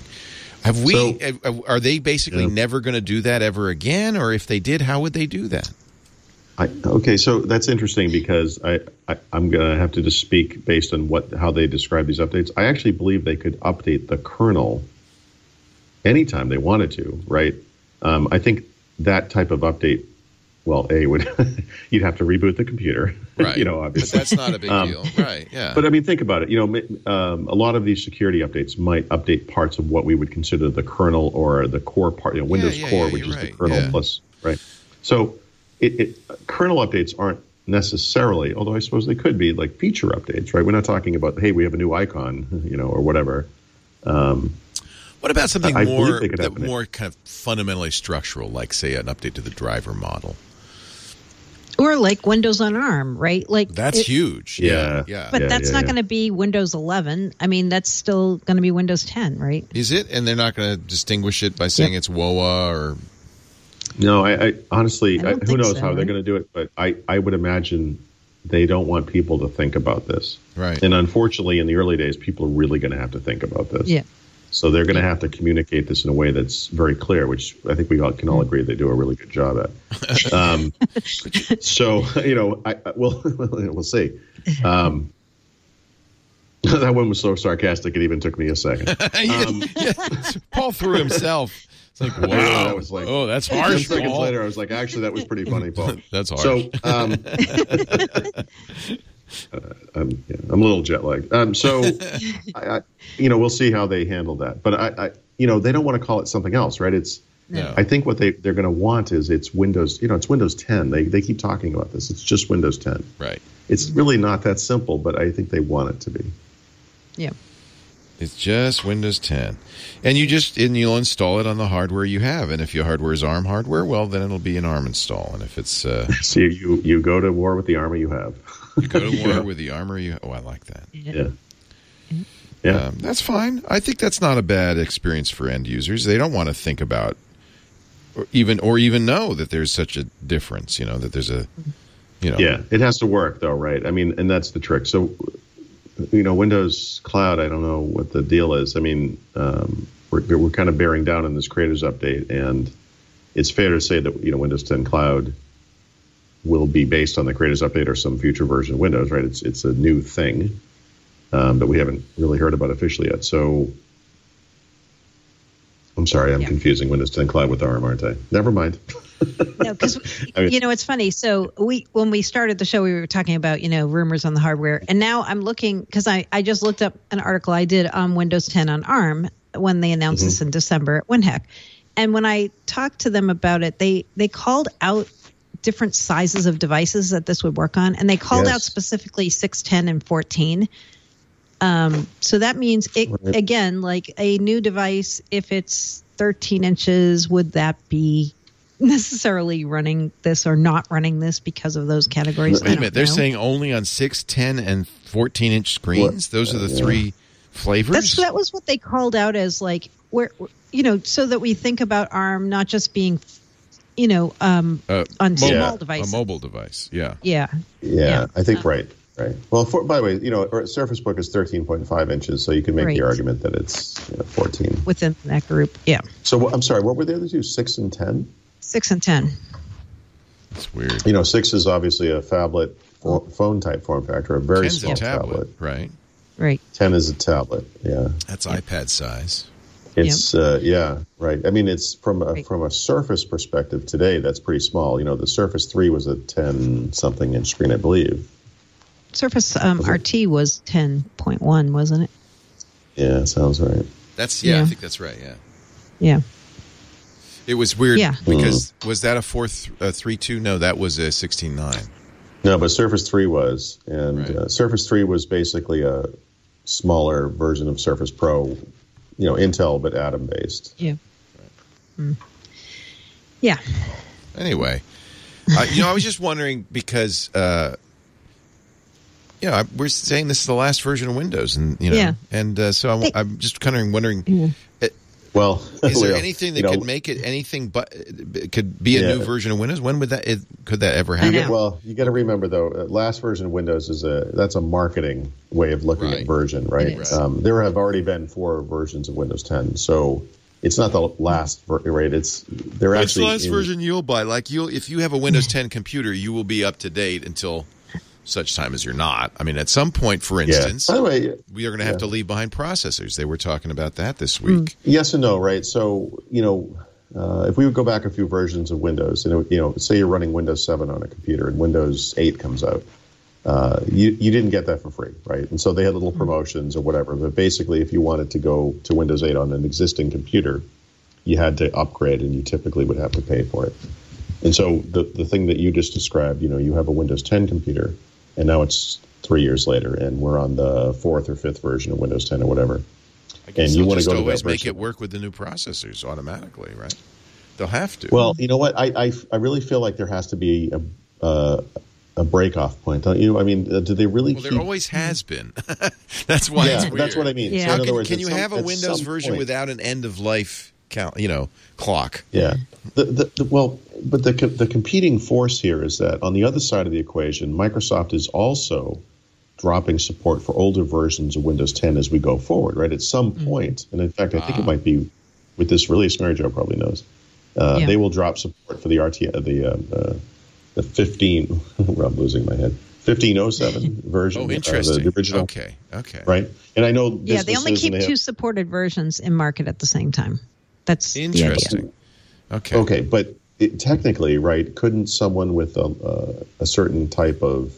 Are they basically never going to do that ever again? Or if they did, how would they do that? Okay, so that's interesting because I'm going to have to just speak based on how they describe these updates. I actually believe they could update the kernel anytime they wanted to, right? I think that type of update, well, you'd have to reboot the computer, right? Obviously. But that's not a big deal, right? Yeah. But I mean, think about it. A lot of these security updates might update parts of what we would consider the kernel or the core part, Windows Core, which is the kernel plus, right? So kernel updates aren't necessarily, although I suppose they could be, like feature updates, right? We're not talking about, hey, we have a new icon, or whatever. What about something more kind of fundamentally structural, like, say, an update to the driver model? Or like Windows on ARM, right? Like that's huge. Yeah. But that's not going to be Windows 11. I mean, that's still going to be Windows 10, right? Is it? And they're not going to distinguish it by saying it's WOA or... No, I honestly, who knows how they're going to do it, but I would imagine they don't want people to think about this. Right. And unfortunately, in the early days, people are really going to have to think about this. Yeah. So they're going to have to communicate this in a way that's very clear, which I think we can all agree they do a really good job at. So, we'll see. That one was so sarcastic, it even took me a second. Paul threw himself. It's like, wow. That was like, that's harsh, 10 seconds Paul. later, I was like, actually, that was pretty funny, Paul. That's harsh. So, I'm a little jet lagged. We'll see how they handle that. But they don't want to call it something else, right? I think what they're going to want is it's Windows. It's Windows 10. They keep talking about this. It's just Windows 10. Right. It's really not that simple, but I think they want it to be. Yeah. It's just Windows 10. And you'll install it on the hardware you have. And if your hardware is ARM hardware, well, then it'll be an ARM install. And if it's... So you go to war with the armor you have. You go to war with the armor you have. Oh, I like that. Yeah. That's fine. I think that's not a bad experience for end users. They don't want to think about or even know that there's such a difference, that there's a... Yeah, it has to work, though, right? I mean, and that's the trick. So... Windows Cloud, I don't know what the deal is. I mean, we're kind of bearing down on this Creators Update, and it's fair to say that, Windows 10 Cloud will be based on the Creators Update or some future version of Windows, right? It's a new thing, but we haven't really heard about officially yet. So I'm sorry, I'm Yeah. confusing Windows 10 Cloud with ARM, aren't I? Never mind. No, because it's funny. So when we started the show, we were talking about rumors on the hardware, and now I'm looking because I just looked up an article I did on Windows 10 on ARM when they announced this in December at WinHack, and when I talked to them about it, they called out different sizes of devices that this would work on, and they called out specifically 6, 10, and 14. So that means again, like a new device, if it's 13 inches, would that be necessarily running this or not running this because of those categories? Wait a minute. They're saying only on 6, 10, and 14-inch screens? Those are the three flavors? That was what they called out as, like, where so that we think about ARM not just being, on small devices. A mobile device, yeah. Yeah. I think right. Well, by the way, Surface Book is 13.5 inches, so you can make the argument that it's 14 within that group. Yeah. So I'm sorry, what were the other two? 6 and 10? 6 and 10. That's weird. 6 is obviously a phablet phone type form factor, a very small tablet. Right. 10 is a tablet. Yeah. That's iPad size. It's right. I mean, it's from a Surface perspective today. That's pretty small. The Surface 3 was a 10-something inch screen, I believe. Surface RT was 10.1, wasn't it? Yeah, sounds right. I think that's right. Yeah. Yeah. It was weird because was that a 4.3.2? No, that was a 16.9. No, but Surface 3 was, and Surface 3 was basically a smaller version of Surface Pro, Intel but Atom based. Yeah. Yeah. Anyway, I was just wondering because we're saying this is the last version of Windows, and and so I'm just kind of wondering. Well, is there anything that could make it anything but could be a new version of Windows? When would could that ever happen? Well, you got to remember though, last version of Windows that's a marketing way of looking at version, right? There have already been 4 versions of Windows 10, so it's not the last, right? It's the last version you'll buy. Like if you have a Windows 10 computer, you will be up to date until such time as you're not. I mean, at some point, for instance, by the way, we are going to have to leave behind processors. They were talking about that this week. Yes and no, right? So, if we would go back a few versions of Windows, say you're running Windows 7 on a computer and Windows 8 comes out, you didn't get that for free, right? And so they had little promotions or whatever. But basically, if you wanted to go to Windows 8 on an existing computer, you had to upgrade, and you typically would have to pay for it. And so the thing that you just described, you have a Windows 10 computer, and now it's 3 years later, and we're on the 4th or 5th version of Windows 10 or whatever. And you want to go always make it work with the new processors automatically, right? They'll have to. Well, you know what? I really feel like there has to be a break-off point, don't you? I mean, do they really? Well, there always has been. That's why it's weird. That's what I mean. Yeah. So in other words, can you have a Windows version without an end-of-life clock? Yeah. But the competing force here is that on the other side of the equation, Microsoft is also dropping support for older versions of Windows 10 as we go forward, right? At some point, and in fact, I think it might be with this release, Mary Jo probably knows, they will drop support for the the 15, I'm losing my head, 1507 version. Oh, interesting. The original. Okay. Right? And I know they only keep 2 supported versions in market at the same time. That's interesting. The idea. Okay, but technically, right, couldn't someone with a certain type of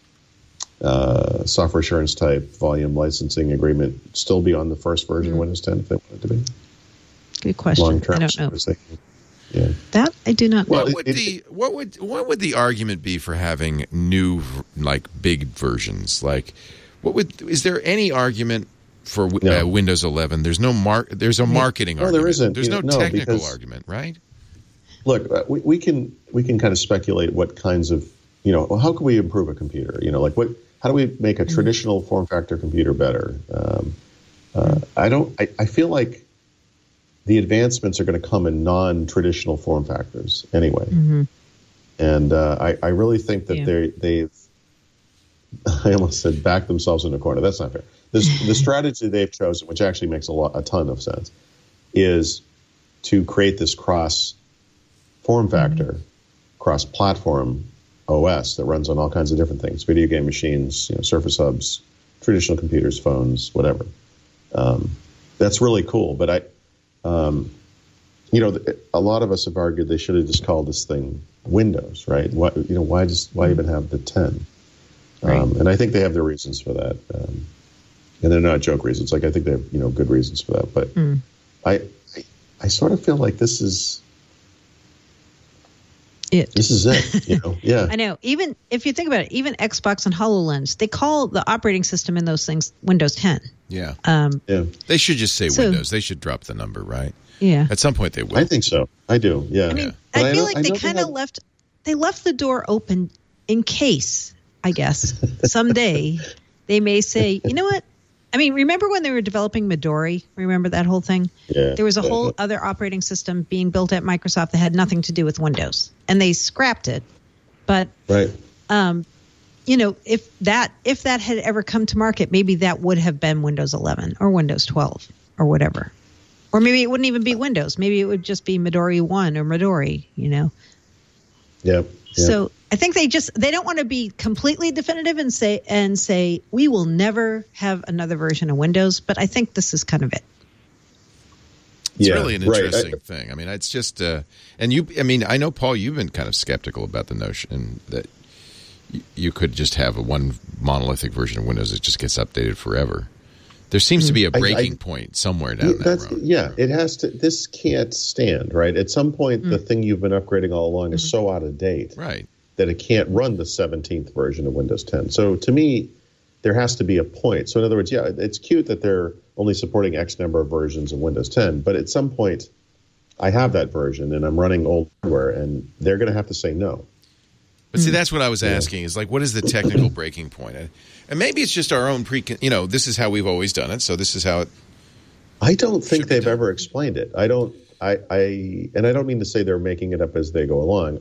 software assurance type volume licensing agreement still be on the first version of Windows 10 if they wanted to be? Good question. Long-term, I don't know. Yeah. That I do not know. What would the argument be for having new big versions? Like, is there any argument for Windows 11? There's no There's a marketing argument. There isn't. There's no technical argument, right? Look, we can kind of speculate what kinds of how can we improve a computer? How do we make a traditional form factor computer better? I feel like the advancements are going to come in non-traditional form factors anyway. And I really think that they've I almost said back themselves in a corner. That's not fair. The strategy they've chosen, which actually makes a ton of sense, is to create this cross form factor, cross platform OS that runs on all kinds of different things: video game machines, Surface Hubs, traditional computers, phones, whatever. That's really cool. But a lot of us have argued they should have just called this thing Windows, right? Why even have the 10? Right. And I think they have their reasons for that, and they're not joke reasons. Like I think they have good reasons for that. But I sort of feel like this is it. This is it. Yeah. I know. Even if you think about it, even Xbox and HoloLens, they call the operating system in those things Windows 10. Yeah. Yeah. They should just say Windows. They should drop the number, right? Yeah. At some point they will. I think so. I do. Yeah. I mean, But I feel like they kind of left the door open in case, I guess, someday they may say, you know what? I mean, remember when they were developing Midori? Remember that whole thing? Yeah. There was a whole other operating system being built at Microsoft that had nothing to do with Windows, and they scrapped it. But right. If that had ever come to market, maybe that would have been Windows 11 or Windows 12 or whatever. Or maybe it wouldn't even be Windows. Maybe it would just be Midori 1 or Midori, Yep. So I think they don't want to be completely definitive and say we will never have another version of Windows, but I think this is kind of it. It's really an interesting thing. I mean, it's just I know, Paul, you've been kind of skeptical about the notion that you could just have one monolithic version of Windows that just gets updated forever. There seems to be a breaking point somewhere down that road. Yeah, it has to. This can't stand, right? At some point, the thing you've been upgrading all along is so out of date, right, that it can't run the 17th version of Windows 10. So to me, there has to be a point. So in other words, yeah, it's cute that they're only supporting X number of versions of Windows 10, but at some point, I have that version and I'm running old hardware, and they're going to have to say no. But see, that's what I was asking, is like, what is the technical breaking point? And maybe it's just our own this is how we've always done it, so this is how it I don't think they've ever explained it. I don't mean to say they're making it up as they go along.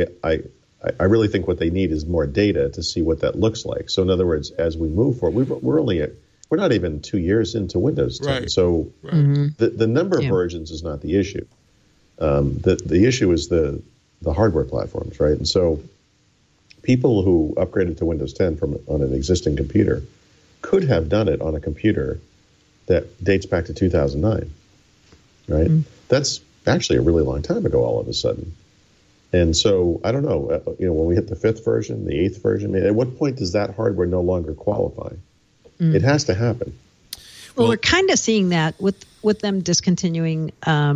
I really think what they need is more data to see what that looks like. So in other words, as we move forward, we're not even 2 years into Windows 10. Right. So the number of versions is not the issue. The issue is the hardware platforms, right? And so people who upgraded to Windows 10 on an existing computer could have done it on a computer that dates back to 2009, right? That's actually a really long time ago all of a sudden. And so, I don't know, when we hit the 5th version, the 8th version, at what point does that hardware no longer qualify? It has to happen. Well, we're kind of seeing that with them discontinuing,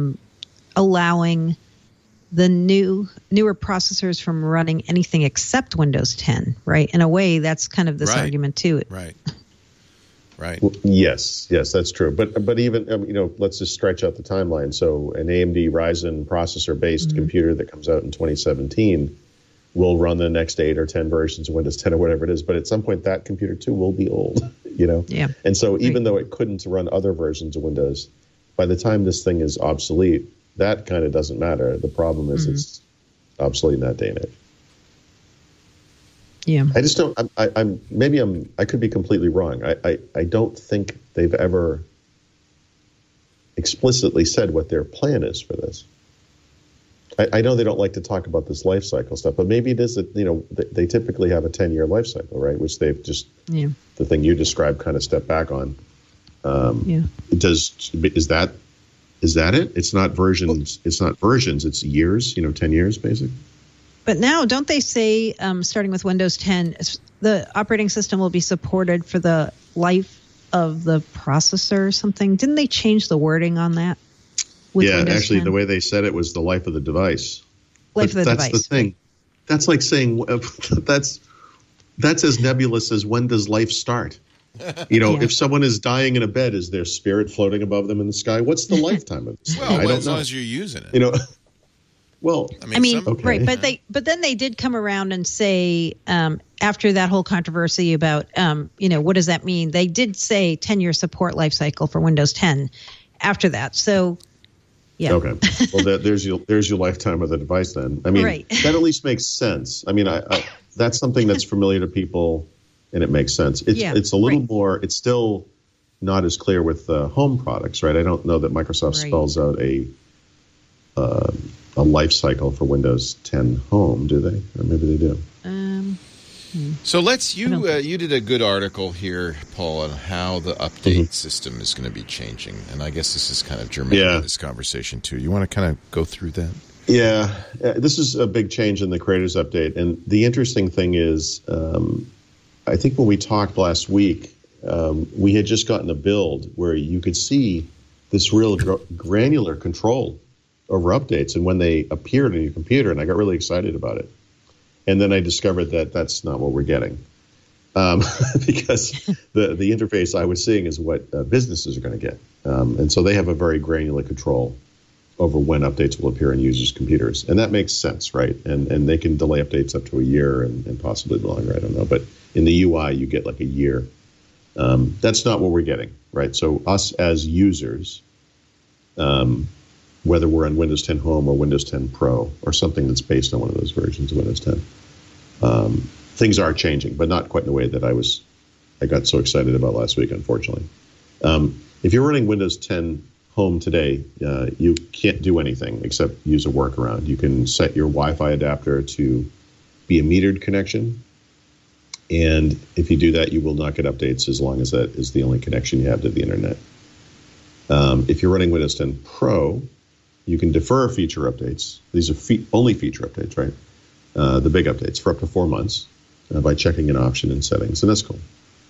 allowing the newer processors from running anything except Windows 10, right? In a way, that's kind of this argument too. Right. Well, yes, that's true. But even let's just stretch out the timeline. So an AMD Ryzen processor-based computer that comes out in 2017 will run the next 8 or 10 versions of Windows 10 or whatever it is. But at some point, that computer too will be old. Yeah. And so even though it couldn't run other versions of Windows, by the time this thing is obsolete, that kind of doesn't matter. The problem is it's obsolete in that day and age. Yeah. I just don't. I could be completely wrong. I don't think they've ever explicitly said what their plan is for this. I know they don't like to talk about this life cycle stuff, but maybe it is that they typically have a 10-year life cycle, right? Which they've just the thing you described kind of stepped back on. Is that it? It's not versions. It's not versions. It's years. 10 years, basically. But now, don't they say, starting with Windows 10, the operating system will be supported for the life of the processor or something? Didn't they change the wording on that? Windows actually, 10? The way they said it was the life of the device. Life of the device. That's the thing. That's like saying that's as nebulous as when does life start? If someone is dying in a bed, is their spirit floating above them in the sky? What's the lifetime of this? Well, as long as you're using it. Well, right, but then they did come around and say, after that whole controversy about, what does that mean? They did say 10-year support life cycle for Windows 10 after that. So, yeah. Okay. Well, there's your lifetime of the device then. I mean, that at least makes sense. I mean, that's something that's familiar to people, and it makes sense. It's a little more. It's still not as clear with home products, right? I don't know that Microsoft spells out a life cycle for Windows 10 Home, do they? Or maybe they do. So you did a good article here, Paul, on how the update system is going to be changing, and I guess this is kind of germane to this conversation too. You want to kind of go through that? Yeah, this is a big change in the Creators Update, and the interesting thing is, I think when we talked last week, we had just gotten a build where you could see this real granular control over updates and when they appeared on your computer, and I got really excited about it. And then I discovered that that's not what we're getting, because the interface I was seeing is what businesses are going to get. And so they have a very granular control over when updates will appear on users' computers. And that makes sense, right? And they can delay updates up to a year and possibly longer, I don't know. But in the UI, you get like a year. That's not what we're getting, right? So us as users, whether we're on Windows 10 Home or Windows 10 Pro or something that's based on one of those versions of Windows 10, things are changing, but not quite in the way that I got so excited about last week, unfortunately. If you're running Windows 10 Home today, you can't do anything except use a workaround. You can set your Wi-Fi adapter to be a metered connection, and if you do that, you will not get updates as long as that is the only connection you have to the internet. If you're running Windows 10 Pro, you can defer feature updates. These are only feature updates, right? The big updates for up to 4 months by checking an option in settings, and that's cool.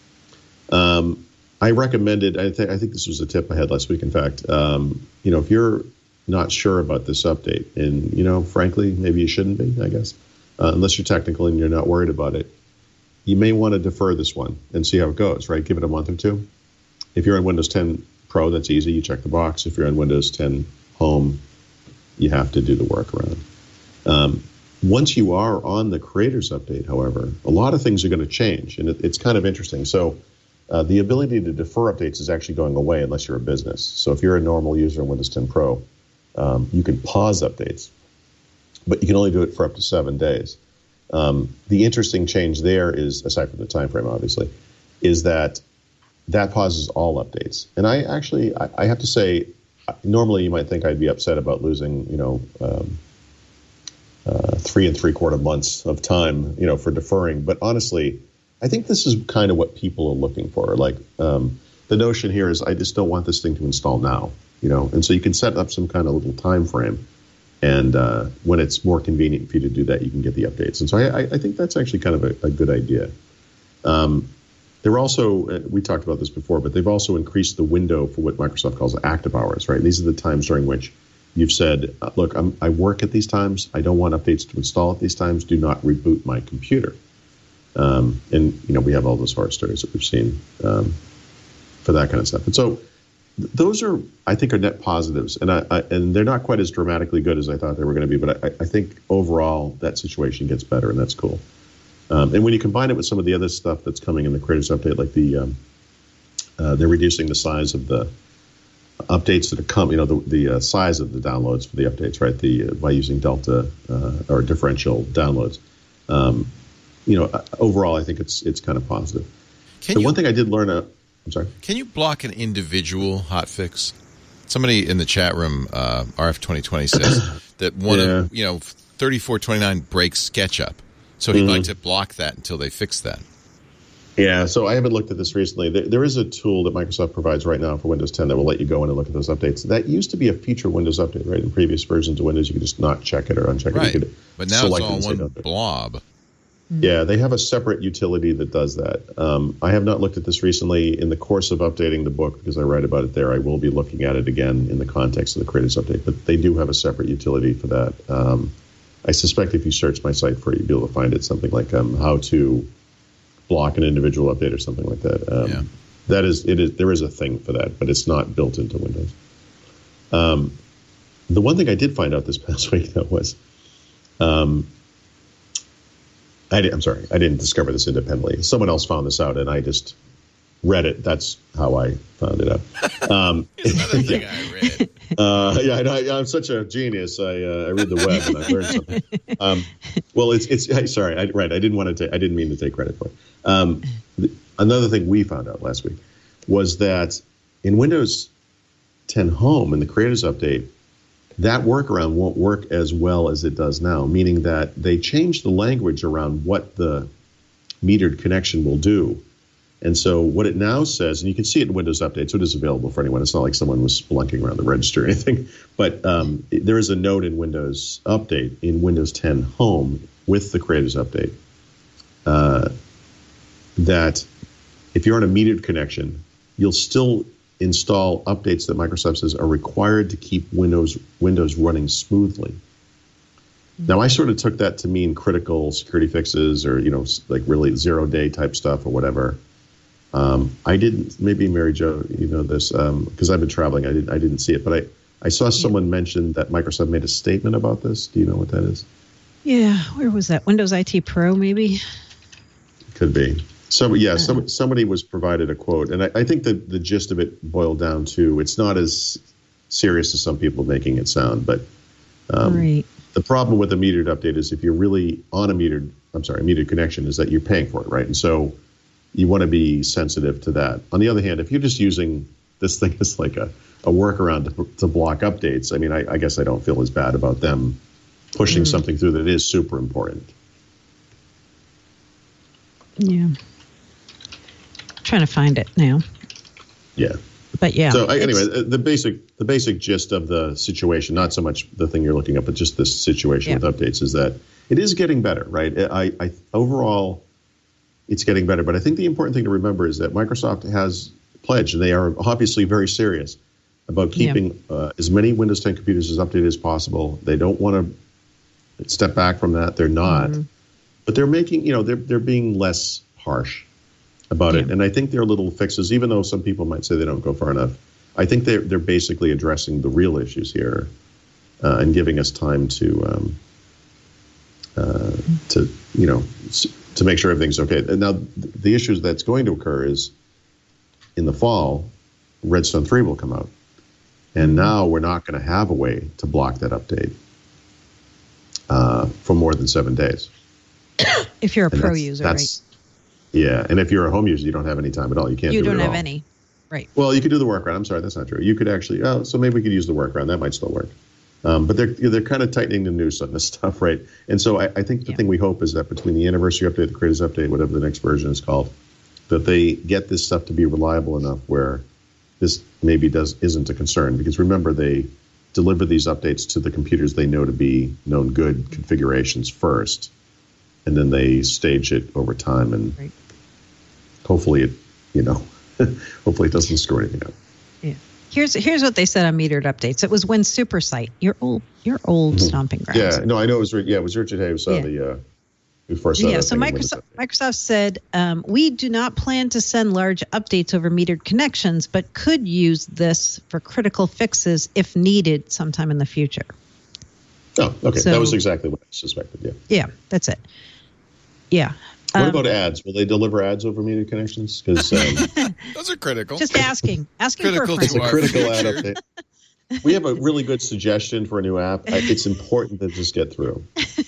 I recommended, I think this was a tip I had last week, in fact, if you're not sure about this update, and, frankly, maybe you shouldn't be, I guess, unless you're technical and you're not worried about it, you may want to defer this one and see how it goes, right? Give it a month or two. If you're on Windows 10 Pro, that's easy. You check the box. If you're on Windows 10 Home, you have to do the workaround. Once you are on the Creators Update, however, a lot of things are going to change, and it's kind of interesting. So the ability to defer updates is actually going away unless you're a business. So if you're a normal user on Windows 10 Pro, you can pause updates, but you can only do it for up to 7 days. The interesting change there is, aside from the time frame, obviously, is that pauses all updates. And I have to say, normally you might think I'd be upset about losing, 3 3/4 months of time, for deferring. But honestly, I think this is kind of what people are looking for. Like, the notion here is I just don't want this thing to install now, and so you can set up some kind of little time frame. And when it's more convenient for you to do that, you can get the updates. And so I think that's actually kind of a good idea. They're also, we talked about this before, but they've also increased the window for what Microsoft calls active hours, right? And these are the times during which you've said, look, I work at these times. I don't want updates to install at these times. Do not reboot my computer. And, we have all those horror stories that we've seen for that kind of stuff. And so those are, I think, are net positives. And and they're not quite as dramatically good as I thought they were going to be. But I think overall that situation gets better, and that's cool. And when you combine it with some of the other stuff that's coming in the Creators Update, like they're reducing the size of the updates that are coming, the size of the downloads for the updates, right? By using delta or differential downloads. Overall, I think it's kind of positive. One thing I did learn, I'm sorry. Can you block an individual hotfix? Somebody in the chat room, RF2020 says that one of 3429 breaks SketchUp. So he'd like to block that until they fix that. Yeah, so I haven't looked at this recently. There is a tool that Microsoft provides right now for Windows 10 that will let you go in and look at those updates. That used to be a feature Windows Update, right? In previous versions of Windows, you could just not check it or uncheck it. You could but now it's all one blob. Yeah, they have a separate utility that does that. I have not looked at this recently. In the course of updating the book, because I write about it there, I will be looking at it again in the context of the Creators Update. But they do have a separate utility for that. I suspect if you search my site for it, you'll be able to find it, something like how to block an individual update or something like that. There is a thing for that, but it's not built into Windows. The one thing I did find out this past week, though, was I didn't discover this independently. Someone else found this out, and I just read it. That's how I found it out. Here's another thing I read. I'm such a genius. I read the web and I learned something. Well, it's sorry. I didn't mean to take credit for it. Another thing we found out last week was that in Windows 10 Home in the Creators Update, that workaround won't work as well as it does now, meaning that they changed the language around what the metered connection will do. And so what it now says, and you can see it in Windows Update, so it is available for anyone. It's not like someone was spelunking around the register or anything. But there is a note in Windows Update, in Windows 10 Home, with the Creators Update, that if you're on a metered connection, you'll still install updates that Microsoft says are required to keep Windows running smoothly. Now, I sort of took that to mean critical security fixes or, like really 0-day type stuff or whatever. I didn't, maybe Mary Jo, you know this, because I've been traveling. I didn't see it, but I saw someone mention that Microsoft made a statement about this. Do you know what that is? Yeah, where was that? Windows IT Pro, maybe? Could be. So, yeah, somebody was provided a quote, and I think that the gist of it boiled down to it's not as serious as some people making it sound, but right. The problem with a metered update is if you're really on a metered connection is that you're paying for it, right? And so you want to be sensitive to that. On the other hand, if you're just using this thing as like a workaround to block updates, I mean, I guess I don't feel as bad about them pushing something through that is super important. Yeah. Trying to find it now. Yeah. But yeah. So anyway, the basic gist of the situation, not so much the thing you're looking up, but just this situation with updates is that it is getting better, right? I overall, it's getting better. But I think the important thing to remember is that Microsoft has pledged, and they are obviously very serious about keeping as many Windows 10 computers as updated as possible. They don't want to step back from that. They're not. But they're making, they're being less harsh about it. And I think their little fixes, even though some people might say they don't go far enough, I think they're basically addressing the real issues here and giving us time to make sure everything's okay. And now the issues that's going to occur is in the fall, Redstone 3 will come out. And now we're not going to have a way to block that update for more than 7 days. If you're a pro user, right? Yeah, and if you're a home user, you don't have any time at all. You can't do it at all. You don't have any, right. Well, you could do the workaround. I'm sorry, that's not true. You could actually, so maybe we could use the workaround. That might still work. But they're kind of tightening the noose on this stuff, right? And so I think the thing we hope is that between the anniversary update, the Creators Update, whatever the next version is called, that they get this stuff to be reliable enough where this maybe isn't a concern. Because remember, they deliver these updates to the computers they know to be known good configurations first, and then they stage it over time, and hopefully it, hopefully it doesn't screw anything up. Yeah. Here's what they said on metered updates. It was when SuperSite, your old stomping grounds. Yeah, no, I know it was Richard Hay who saw who first saw that. So Microsoft said, we do not plan to send large updates over metered connections, but could use this for critical fixes if needed sometime in the future. Oh, okay. So, that was exactly what I suspected, yeah. Yeah, that's it. Yeah. What about ads? Will they deliver ads over metered connections? Because those are critical. Just asking critical for a friend. It's a critical ad update. We have a really good suggestion for a new app. It's important to just get through.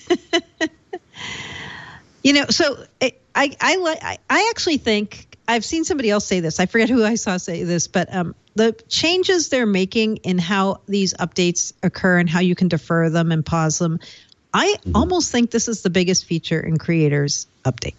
So I actually think I've seen somebody else say this. I forget who I saw say this, but the changes they're making in how these updates occur and how you can defer them and pause them, I almost think this is the biggest feature in Creators Update.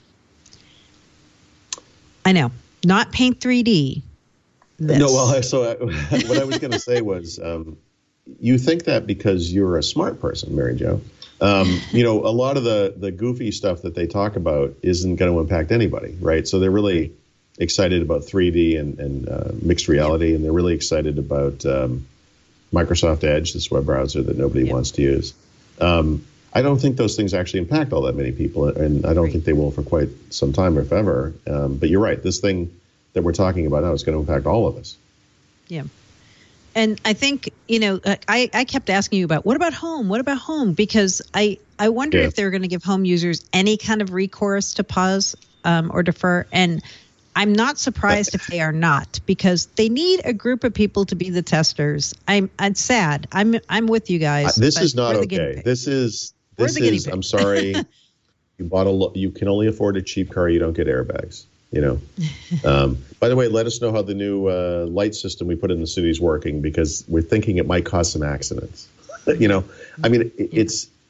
I know, not Paint 3D. No, well, so what I was going to say was, you think that because you're a smart person, Mary Jo. A lot of the goofy stuff that they talk about isn't going to impact anybody, right? So they're really excited about 3D and mixed reality, and they're really excited about Microsoft Edge, this web browser that nobody wants to use. I don't think those things actually impact all that many people, and I don't think they will for quite some time, if ever. But you're right. This thing that we're talking about now is going to impact all of us. Yeah. And I think, I kept asking you about, what about home? What about home? Because I wonder if they're going to give home users any kind of recourse to pause or defer. And I'm not surprised if they are not, because they need a group of people to be the testers. I'm sad. I'm with you guys. This is not okay. This is I'm sorry. You can only afford a cheap car. You don't get airbags. By the way, let us know how the new light system we put in the city is working, because we're thinking it might cause some accidents. I mean,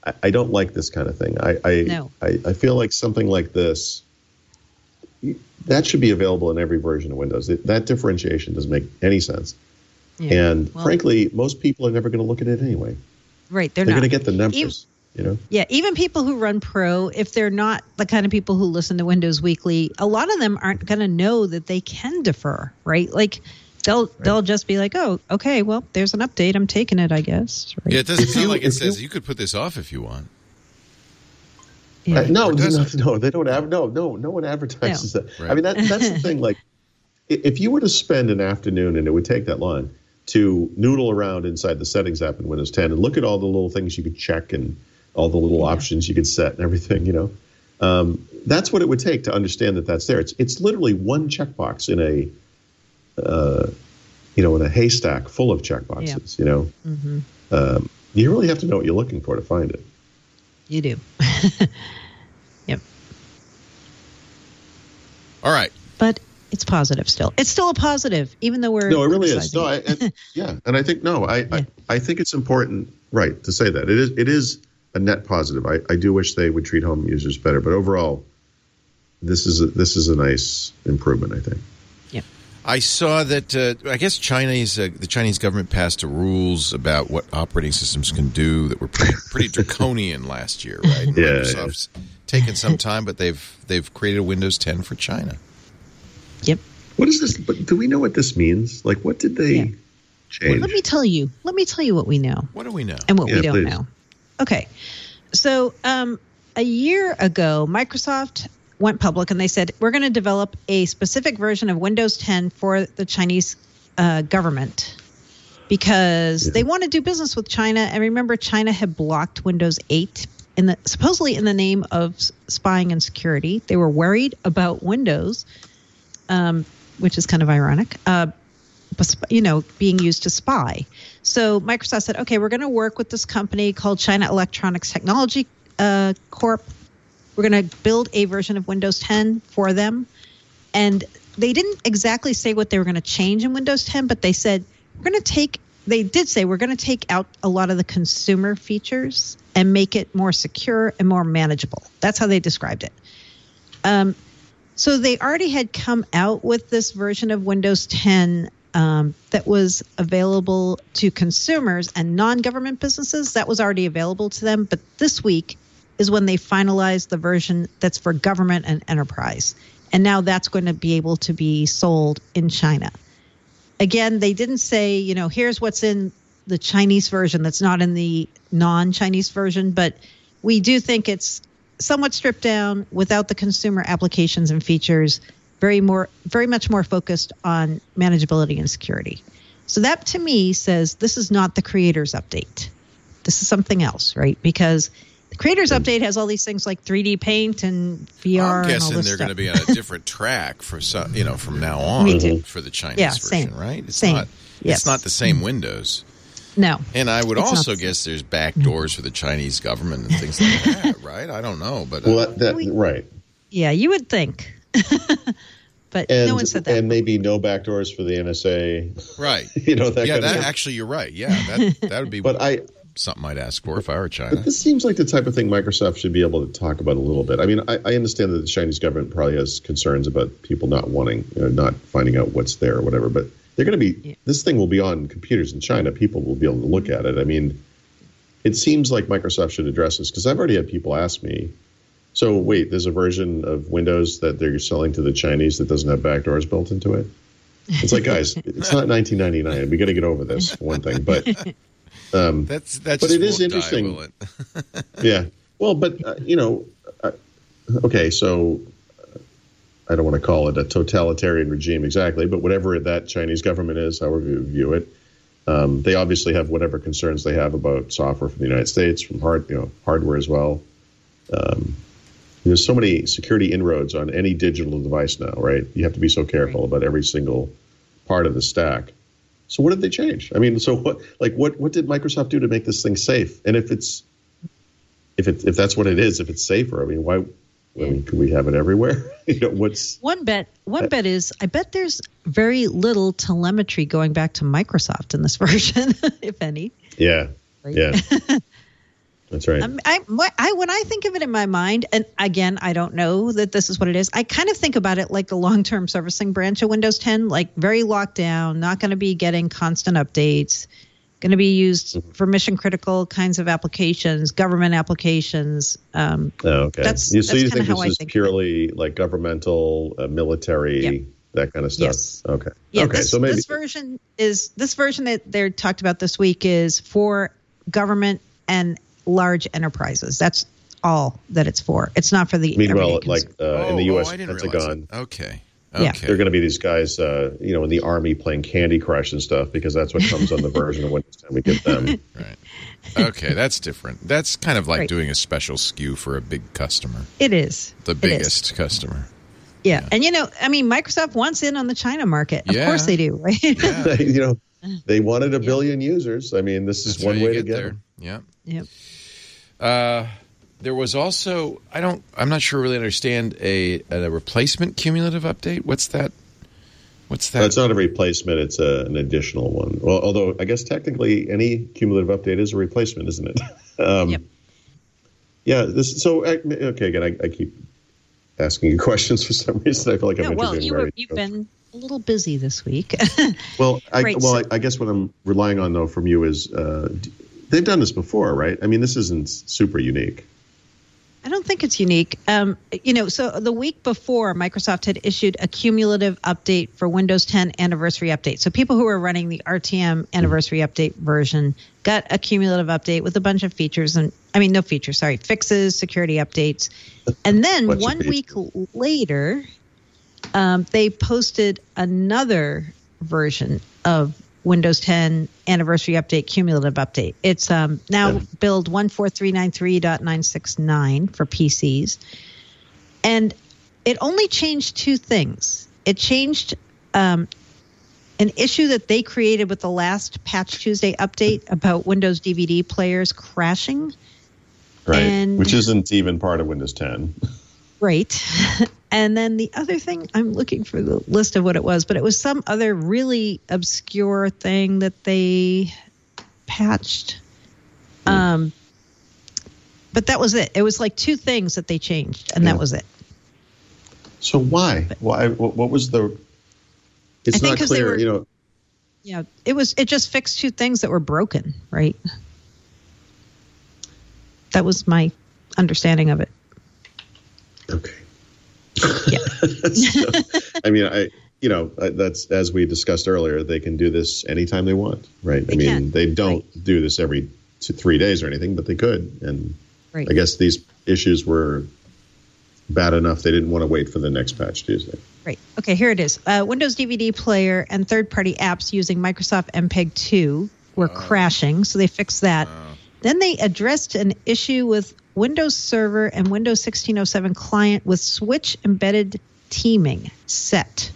I don't like this kind of thing. I feel like something like this, that should be available in every version of Windows. That differentiation doesn't make any sense. Yeah. And frankly, most people are never going to look at it anyway. Right. They're going to get the numbers. Yeah, even people who run Pro, if they're not the kind of people who listen to Windows Weekly, a lot of them aren't going to know that they can defer, right? Like they'll just be like, oh, okay, well, there's an update. I'm taking it, I guess. Right? Yeah, it doesn't sound like it says you could put this off if you want. Yeah. No, they don't have. No one advertises that. Right. I mean, that's the thing. Like, if you were to spend an afternoon, and it would take that long, to noodle around inside the settings app in Windows 10 and look at all the little things you could check and all the little options you could set and everything, that's what it would take to understand that that's there. It's literally one checkbox in a haystack full of checkboxes. You really have to know what you're looking for to find it. You do. Yep. All right. But it's positive still. It's still a positive, even though we're. No, it really is. No, and I think I think it's important, right, to say that it is a net positive. I do wish they would treat home users better, but overall, this is a nice improvement, I think. Yeah. I saw that I guess the Chinese government passed rules about what operating systems can do that were pretty draconian last year, right? Yeah. Microsoft's taken some time, but they've created a Windows 10 for China. Yep. What is this? But do we know what this means? Like, what did they change? Well, let me tell you what we know. What do we know? And what we don't please. know. Okay. So a year ago, Microsoft went public and they said, we're going to develop a specific version of Windows 10 for the Chinese government because they want to do business with China. And remember, China had blocked Windows 8 supposedly in the name of spying and security. They were worried about Windows, which is kind of ironic, being used to spy. So Microsoft said, okay, we're going to work with this company called China Electronics Technology Corp. We're going to build a version of Windows 10 for them. And they didn't exactly say what they were going to change in Windows 10, but they said, we're going to take out a lot of the consumer features and make it more secure and more manageable. That's how they described it. So they already had come out with this version of Windows 10 that was available to consumers and non-government businesses. That was already available to them. But this week is when they finalized the version that's for government and enterprise. And now that's going to be able to be sold in China. Again, they didn't say, here's what's in the Chinese version that's not in the non-Chinese version. But we do think it's somewhat stripped down without the consumer applications and features, very much more focused on manageability and security. So that to me says this is not the creator's update. This is something else, right? Because the creator's update has all these things like 3D Paint and VR. I'm guessing they're going to be on a different track for from now on for the Chinese version, right? It's not the same Windows. No. And I would also guess there's back doors for the Chinese government and things like that, right? I don't know, but right. Yeah, you would think. But no one said that. And maybe no back doors for the NSA. Right. Actually you're right. Yeah, that would be something I'd ask for if I were China. But this seems like the type of thing Microsoft should be able to talk about a little bit. I mean, I understand that the Chinese government probably has concerns about people not wanting, not finding out what's there or whatever, but they're going to be, this thing will be on computers in China. People will be able to look at it. I mean, it seems like Microsoft should address this because I've already had people ask me, so wait, there's a version of Windows that they're selling to the Chinese that doesn't have backdoors built into it? It's like, guys, it's not 1999. We got to get over this, for one thing. But that's but it is interesting. Yeah. Well, but, okay, so I don't want to call it a totalitarian regime exactly, but whatever that Chinese government is, however you view it, they obviously have whatever concerns they have about software from the United States, from hardware as well. There's so many security inroads on any digital device now, right? You have to be so careful about every single part of the stack. So what did they change? I mean, so what did Microsoft do to make this thing safe? And if that's what it is, if it's safer, I mean, why? I mean, could we have it everywhere? One bet is I bet there's very little telemetry going back to Microsoft in this version, if any. Yeah. Right? Yeah. That's right. When I think of it in my mind, and again, I don't know that this is what it is. I kind of think about it like the long-term servicing branch of Windows 10, like very locked down, not going to be getting constant updates, going to be used for mission-critical kinds of applications, government applications. Okay. That's you think how this is purely like governmental, military, that kind of stuff? Yes. Okay. Yeah, okay. So maybe this version that they're talked about this week is for government and large enterprises. That's all that it's for. It's not for the meanwhile, everyday like in the U.S. Pentagon. Okay. Yeah. They're going to be these guys, in the Army playing Candy Crush and stuff because that's what comes on the version of Windows 10 we give them. Right. Okay, that's different. That's kind of like Right. doing a special SKU for a big customer. It is. The biggest customer. Yeah. And, Microsoft wants in on the China market. Of Yeah. course they do, right? Yeah. They wanted 1 billion users. I mean, this is That's one how you way to get get there. them. Yeah. Yep. There was also I'm not sure really understand a replacement cumulative update. What's that? It's not a replacement. It's an additional one. Well, although I guess technically any cumulative update is a replacement, isn't it? Yep. Yeah. Again, I keep asking you questions for some reason. I feel like I'm interviewing you've been a little busy this week. Well, Right, I guess what I'm relying on though from you is they've done this before, right? I mean, this isn't super unique. I don't think it's unique. So the week before, Microsoft had issued a cumulative update for Windows 10 Anniversary Update. So people who are running the RTM Anniversary Update version got a cumulative update with a bunch of fixes, security updates. And then 1 week later, they posted another version of Windows 10 Anniversary Update Cumulative Update. It's now build 14393.969 for PCs. And it only changed 2 things. It changed an issue that they created with the last Patch Tuesday update about Windows DVD players crashing. Right, which isn't even part of Windows 10. Right. And then the other thing, I'm looking for the list of what it was, but it was some other really obscure thing that they patched. But that was it. It was like 2 things that they changed, and that was it. So why? Why? What was the? It's not clear. Yeah, it just fixed 2 things that were broken, right? That was my understanding of it. Okay. Yeah. That's as we discussed earlier. They can do this anytime they want, right? They don't do this every 3 days or anything, but they could. And I guess these issues were bad enough they didn't want to wait for the next Patch Tuesday. Right. Okay, here it is. Windows DVD player and third-party apps using Microsoft MPEG 2 were crashing, so they fixed that. Then they addressed an issue with Windows Server and Windows 1607 client with switch embedded teaming set.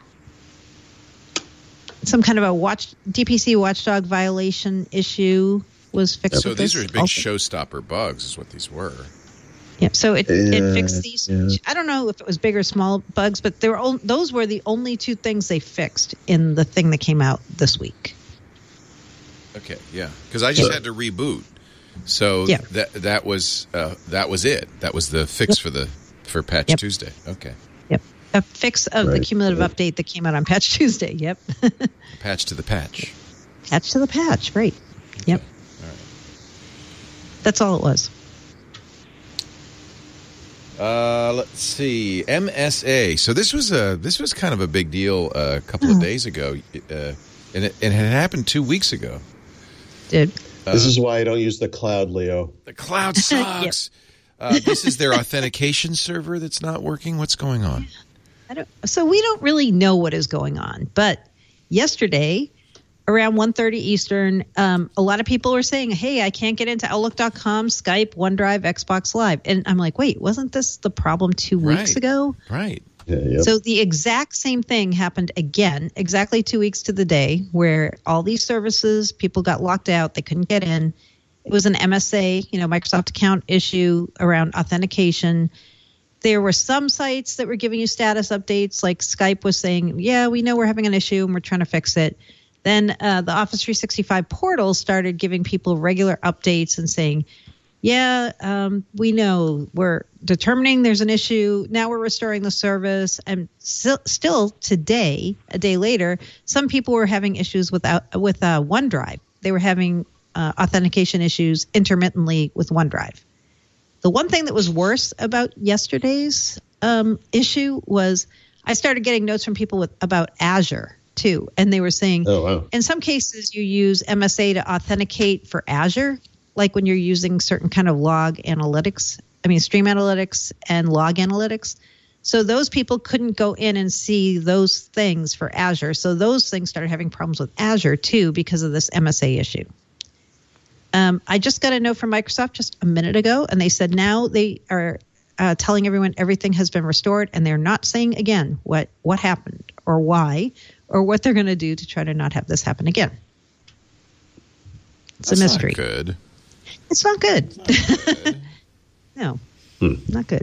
Some kind of a DPC watchdog violation issue was fixed. So these are big showstopper bugs is what these were. Yeah, so it fixed these. Yeah. I don't know if it was big or small bugs, but those were the only 2 things they fixed in the thing that came out this week. Okay, yeah, because I just had to reboot. So that was it. That was the fix for Patch Tuesday. Okay. Yep. A fix of the cumulative update that came out on Patch Tuesday. Yep. Patch to the patch. Patch to the patch. Right. Yep. All right. That's all it was. Let's see. MSA. So this was kind of a big deal a couple of days ago, and it had happened 2 weeks ago. Did. This is why I don't use the cloud, Leo. The cloud sucks. This is their authentication server that's not working. What's going on? So we don't really know what is going on. But yesterday, around 1:30 Eastern, a lot of people were saying, hey, I can't get into Outlook.com, Skype, OneDrive, Xbox Live. And I'm like, wait, wasn't this the problem 2 weeks ago? Right. Yeah, So the exact same thing happened again, exactly 2 weeks to the day, where all these services, people got locked out. They couldn't get in. It was an MSA, Microsoft account issue around authentication. There were some sites that were giving you status updates, like Skype was saying, yeah, we know we're having an issue and we're trying to fix it. Then the Office 365 portal started giving people regular updates and saying, we know we're determining there's an issue. Now we're restoring the service. And still today, a day later, some people were having issues with OneDrive. They were having authentication issues intermittently with OneDrive. The one thing that was worse about yesterday's issue was I started getting notes from people about Azure too. And they were saying, in some cases you use MSA to authenticate for Azure, like when you're using certain kind of stream analytics and log analytics. So those people couldn't go in and see those things for Azure. So those things started having problems with Azure too because of this MSA issue. I just got a note from Microsoft just a minute ago, and they said now they are telling everyone everything has been restored, and they're not saying again what happened or why or what they're going to do to try to not have this happen again. It's a mystery. Not good. It's not good. No, not good.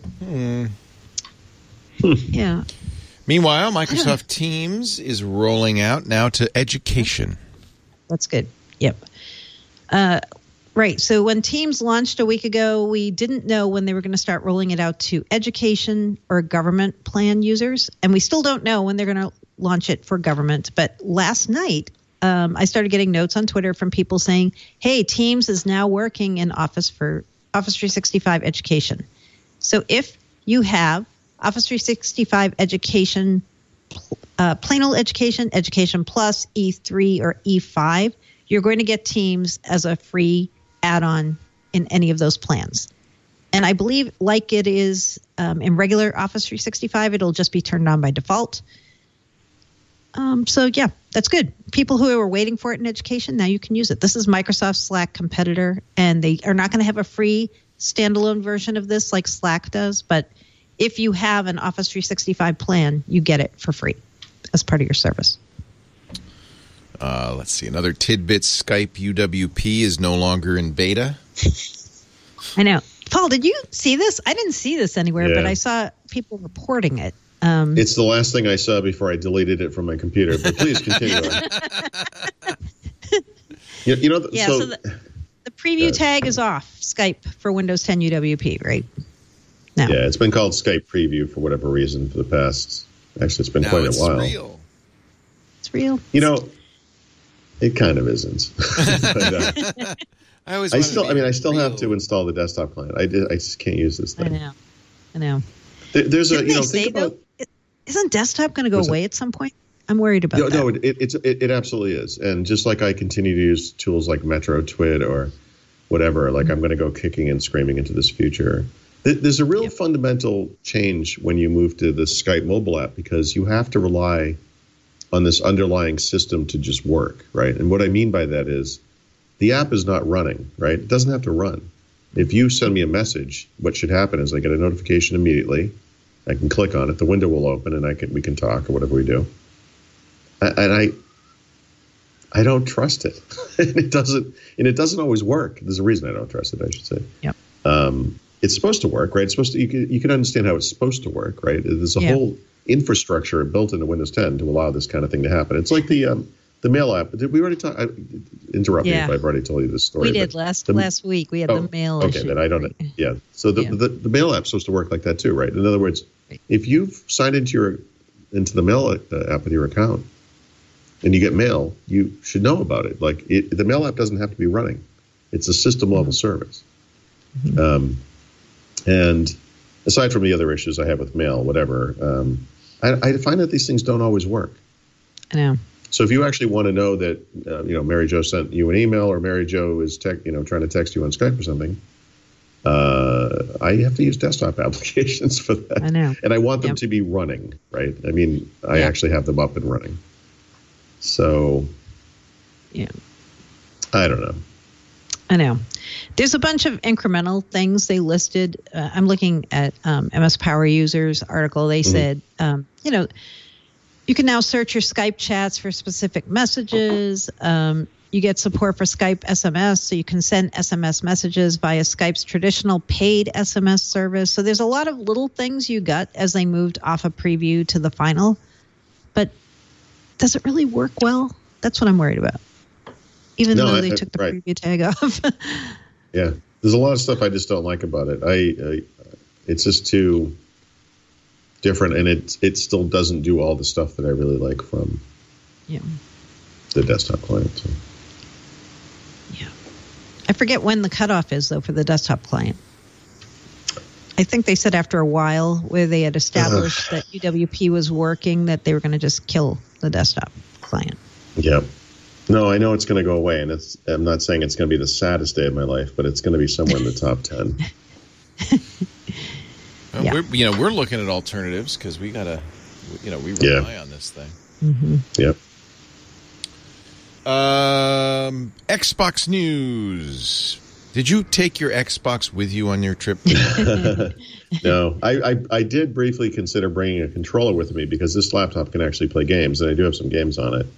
Yeah. Meanwhile, Microsoft Teams is rolling out now to education. That's good. Yep. Right. So when Teams launched a week ago, we didn't know when they were going to start rolling it out to education or government plan users. And we still don't know when they're going to launch it for government. But last night, I started getting notes on Twitter from people saying, hey, Teams is now working in Office 365 education. So if you have Office 365 education, plain old education, Education Plus, E3 or E5, you're going to get Teams as a free add-on in any of those plans. And I believe like it is in regular Office 365, it'll just be turned on by default. So, yeah, that's good. People who are waiting for it in education, now you can use it. This is Microsoft's Slack competitor, and they are not going to have a free standalone version of this like Slack does. But if you have an Office 365 plan, you get it for free as part of your service. Let's see. Another tidbit, Skype UWP is no longer in beta. I know. Paul, did you see this? I didn't see this anywhere, but I saw people reporting it. It's the last thing I saw before I deleted it from my computer, but please continue on. So the preview tag is off Skype for Windows 10 UWP, right? No. Yeah, it's been called Skype Preview for whatever reason for the past, actually it's been quite a while. Real. It's real. It kind of isn't. But, I still have to install the desktop client. I just can't use this thing. I know. There's think about. Isn't desktop going to go away at some point? I'm worried about that. No, it absolutely is. And just like I continue to use tools like Metro Twit or whatever, like I'm going to go kicking and screaming into this future. There's a real fundamental change when you move to the Skype mobile app because you have to rely on this underlying system to just work, right? And what I mean by that is the app is not running, right? It doesn't have to run. If you send me a message, what should happen is I get a notification immediately. I can click on it. The window will open, and we can talk or whatever we do. And I don't trust it. And it doesn't always work. There's a reason I don't trust it, I should say. Yep. It's supposed to work, right? It's supposed to. You can understand how it's supposed to work, right? There's a whole infrastructure built into Windows 10 to allow this kind of thing to happen. It's like the mail app. Did we already talk? Interrupt me if I've already told you this story. We did last week. We had the mail issue. Okay, then I don't. Yeah. So the mail app's supposed to work like that too, right? In other words, if you've signed into the mail app with your account and you get mail, you should know about it. Like the mail app doesn't have to be running; it's a system level service. Mm-hmm. And aside from the other issues I have with mail, whatever, I find that these things don't always work. I know. So if you actually want to know that, Mary Jo sent you an email or Mary Jo is trying to text you on Skype or something, I have to use desktop applications for that. I know. And I want them to be running, right? I mean, I actually have them up and running. So, I don't know. I know. There's a bunch of incremental things they listed. I'm looking at MS Power Users article. They said, you can now search your Skype chats for specific messages. You get support for Skype SMS, so you can send SMS messages via Skype's traditional paid SMS service. So there's a lot of little things you got as they moved off a preview to the final. But does it really work well? That's what I'm worried about. Even though they took the preview tag off. Yeah. There's a lot of stuff I just don't like about it. It's just too different, and it still doesn't do all the stuff that I really like from the desktop client. So. Yeah. I forget when the cutoff is, though, for the desktop client. I think they said after a while, where they had established that UWP was working, that they were going to just kill the desktop client. Yeah. No, I know it's going to go away, and I'm not saying it's going to be the saddest day of my life, but it's going to be somewhere in the top 10. Well, we're looking at alternatives because we gotta, we rely on this thing. Mm-hmm. Yep. Xbox news. Did you take your Xbox with you on your trip? No, I did briefly consider bringing a controller with me because this laptop can actually play games, and I do have some games on it.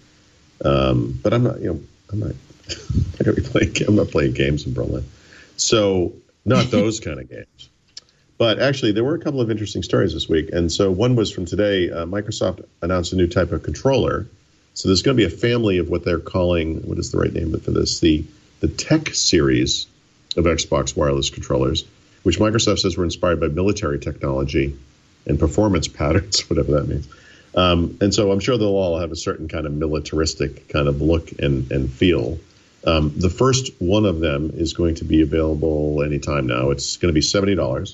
But I'm not going to be playing. I'm not playing games in Berlin, so not those kind of games. But actually, there were a couple of interesting stories this week, and so one was from today. Microsoft announced a new type of controller. So there's going to be a family of what they're calling, what is the right name for this? The Tech series of Xbox wireless controllers, which Microsoft says were inspired by military technology and performance patterns, whatever that means. And so I'm sure they'll all have a certain kind of militaristic kind of look and feel. The first one of them is going to be available anytime now. It's going to be $70.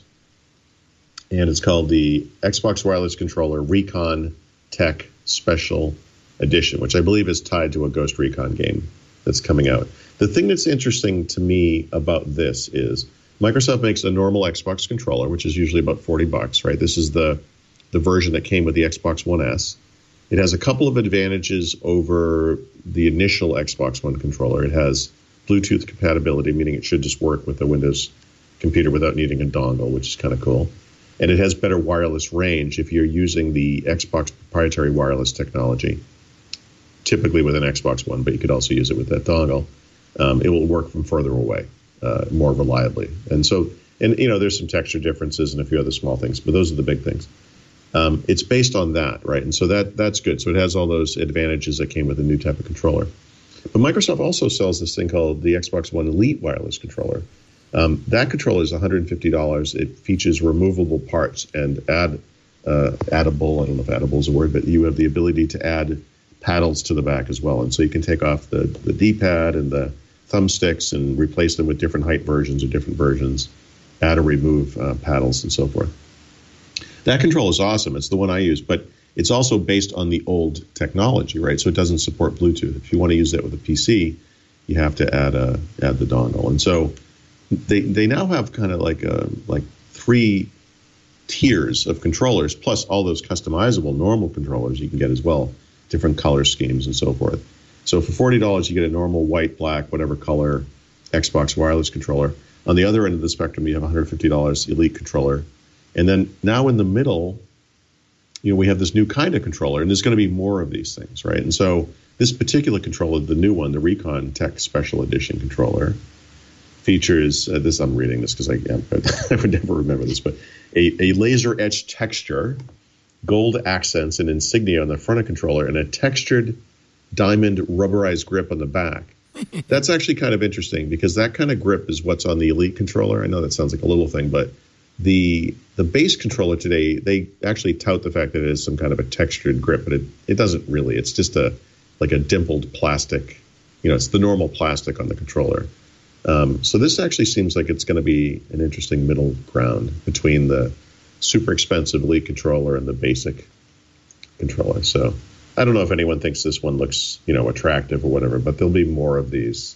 And it's called the Xbox Wireless Controller Recon Tech Special Edition, which I believe is tied to a Ghost Recon game that's coming out. The thing that's interesting to me about this is Microsoft makes a normal Xbox controller, which is usually about $40, right? This is the version that came with the Xbox One S. It has a couple of advantages over the initial Xbox One controller. It has Bluetooth compatibility, meaning it should just work with a Windows computer without needing a dongle, which is kind of cool. And it has better wireless range if you're using the Xbox proprietary wireless technology, typically with an Xbox One, but you could also use it with that dongle. It will work from further away more reliably. And there's some texture differences and a few other small things, but those are the big things. It's based on that, right? And so that's good. So it has all those advantages that came with a new type of controller. But Microsoft also sells this thing called the Xbox One Elite wireless controller. That controller is $150. It features removable parts and addable, I don't know if addable is a word, but you have the ability to add paddles to the back as well. And so you can take off the D-pad and the thumbsticks and replace them with different height versions or different versions, add or remove paddles and so forth. That controller is awesome. It's the one I use, but it's also based on the old technology, right? So it doesn't support Bluetooth. If you want to use that with a PC, you have to add the dongle. And so they now have kind of like 3 tiers of controllers, plus all those customizable normal controllers you can get as well, different color schemes and so forth. So for $40, you get a normal white, black, whatever color Xbox wireless controller. On the other end of the spectrum, you have $150 Elite controller. And then now in the middle, we have this new kind of controller, and there's going to be more of these things, right? And so this particular controller, the new one, the Recon Tech Special Edition controller, features this. I'm reading this because I would never remember this, but a laser etched texture, gold accents and insignia on the front of the controller, and a textured diamond rubberized grip on the back. That's actually kind of interesting because that kind of grip is what's on the Elite controller. I know that sounds like a little thing, but the base controller today, they actually tout the fact that it is some kind of a textured grip, but it doesn't really. It's just like a dimpled plastic. It's the normal plastic on the controller. So this actually seems like it's going to be an interesting middle ground between the super expensive Elite controller and the basic controller. So I don't know if anyone thinks this one looks, attractive or whatever, but there'll be more of these,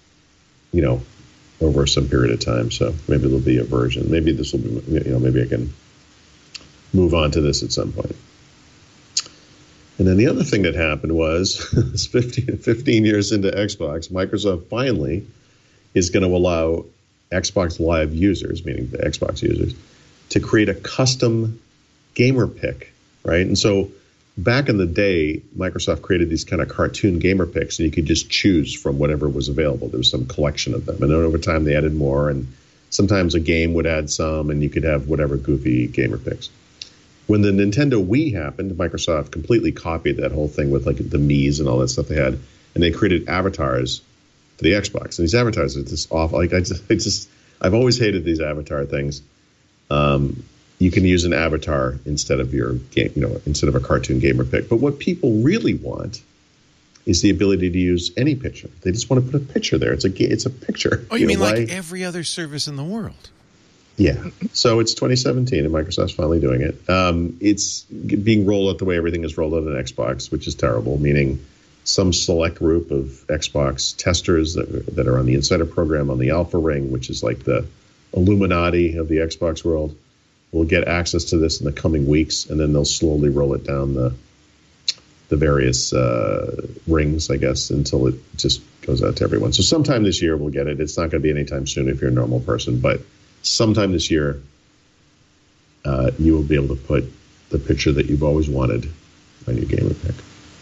over some period of time. So maybe there'll be a version. Maybe this will be, maybe I can move on to this at some point. And then the other thing that happened was 15 years into Xbox, Microsoft finally is going to allow Xbox Live users, meaning the Xbox users, to create a custom gamer pick, right? And so back in the day, Microsoft created these kind of cartoon gamer picks, and you could just choose from whatever was available. There was some collection of them. And then over time, they added more, and sometimes a game would add some, and you could have whatever goofy gamer picks. When the Nintendo Wii happened, Microsoft completely copied that whole thing with like the Miis and all that stuff they had, and they created avatars for the Xbox. And these avatars are just awful. Like I just I've always hated these avatar things. You can use an avatar instead of your game, instead of a cartoon gamer pick. But what people really want is the ability to use any picture. They just want to put a picture there. It's a picture. Oh, you mean like every other service in the world? Yeah. So it's 2017, and Microsoft's finally doing it. It's being rolled out the way everything is rolled out on Xbox, which is terrible, meaning some select group of Xbox testers that are on the Insider program on the Alpha Ring, which is like the Illuminati of the Xbox world, will get access to this in the coming weeks, and then they'll slowly roll it down the various rings, I guess, until it just goes out to everyone. So sometime this year we'll get it. It's not going to be anytime soon if you're a normal person, but sometime this year you will be able to put the picture that you've always wanted on your gamer pick.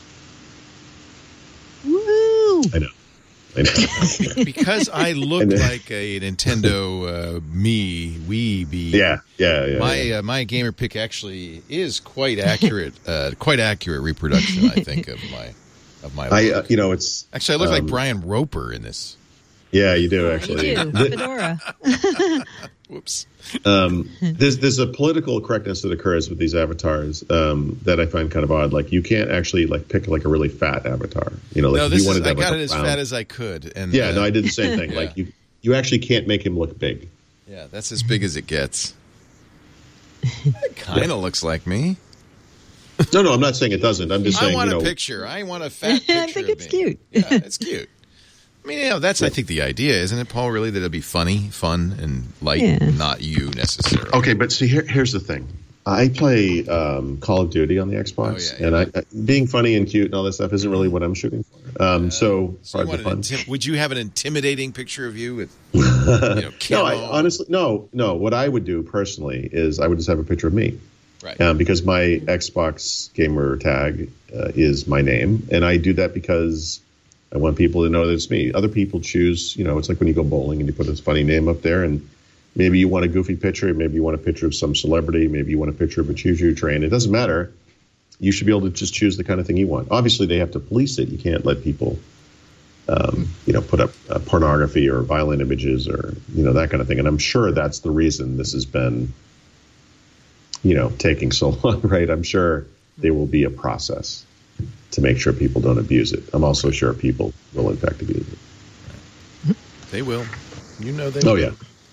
Woo! I know. Because I look like a Nintendo Wii Bee. Yeah. My gamer pick actually is quite accurate reproduction, I think, of my look. It's actually I look like Brian Roper in this. Yeah, you do actually. You do. Fedora. Whoops. There's a political correctness that occurs with these avatars that I find kind of odd. Like you can't actually pick like a really fat avatar. I got it as fat as I could. And I did the same thing. Yeah. Like you actually can't make him look big. Yeah, that's as big as it gets. It kind of looks like me. No, I'm not saying it doesn't. I'm just saying. I want a picture. I want a fat picture. I think it's cute. Yeah, it's cute. I mean, that's, I think, the idea, isn't it, Paul, really, that it'll be funny, fun, and light, not you necessarily. Okay, but see, here's the thing. I play Call of Duty on the Xbox, and I being funny and cute and all that stuff isn't really what I'm shooting for. So would you have an intimidating picture of you with, honestly, no. What I would do personally is I would just have a picture of me. Right. Because my Xbox gamer tag is my name, and I do that because I want people to know that it's me. Other people choose, it's like when you go bowling and you put a funny name up there, and maybe you want a goofy picture, maybe you want a picture of some celebrity, maybe you want a picture of a choo-choo train. It doesn't matter. You should be able to just choose the kind of thing you want. Obviously, they have to police it. You can't let people, put up pornography or violent images or, that kind of thing. And I'm sure that's the reason this has been, taking so long, right? I'm sure there will be a process to make sure people don't abuse it. I'm also sure people will, in fact, abuse it. They will. They will. Oh, yeah.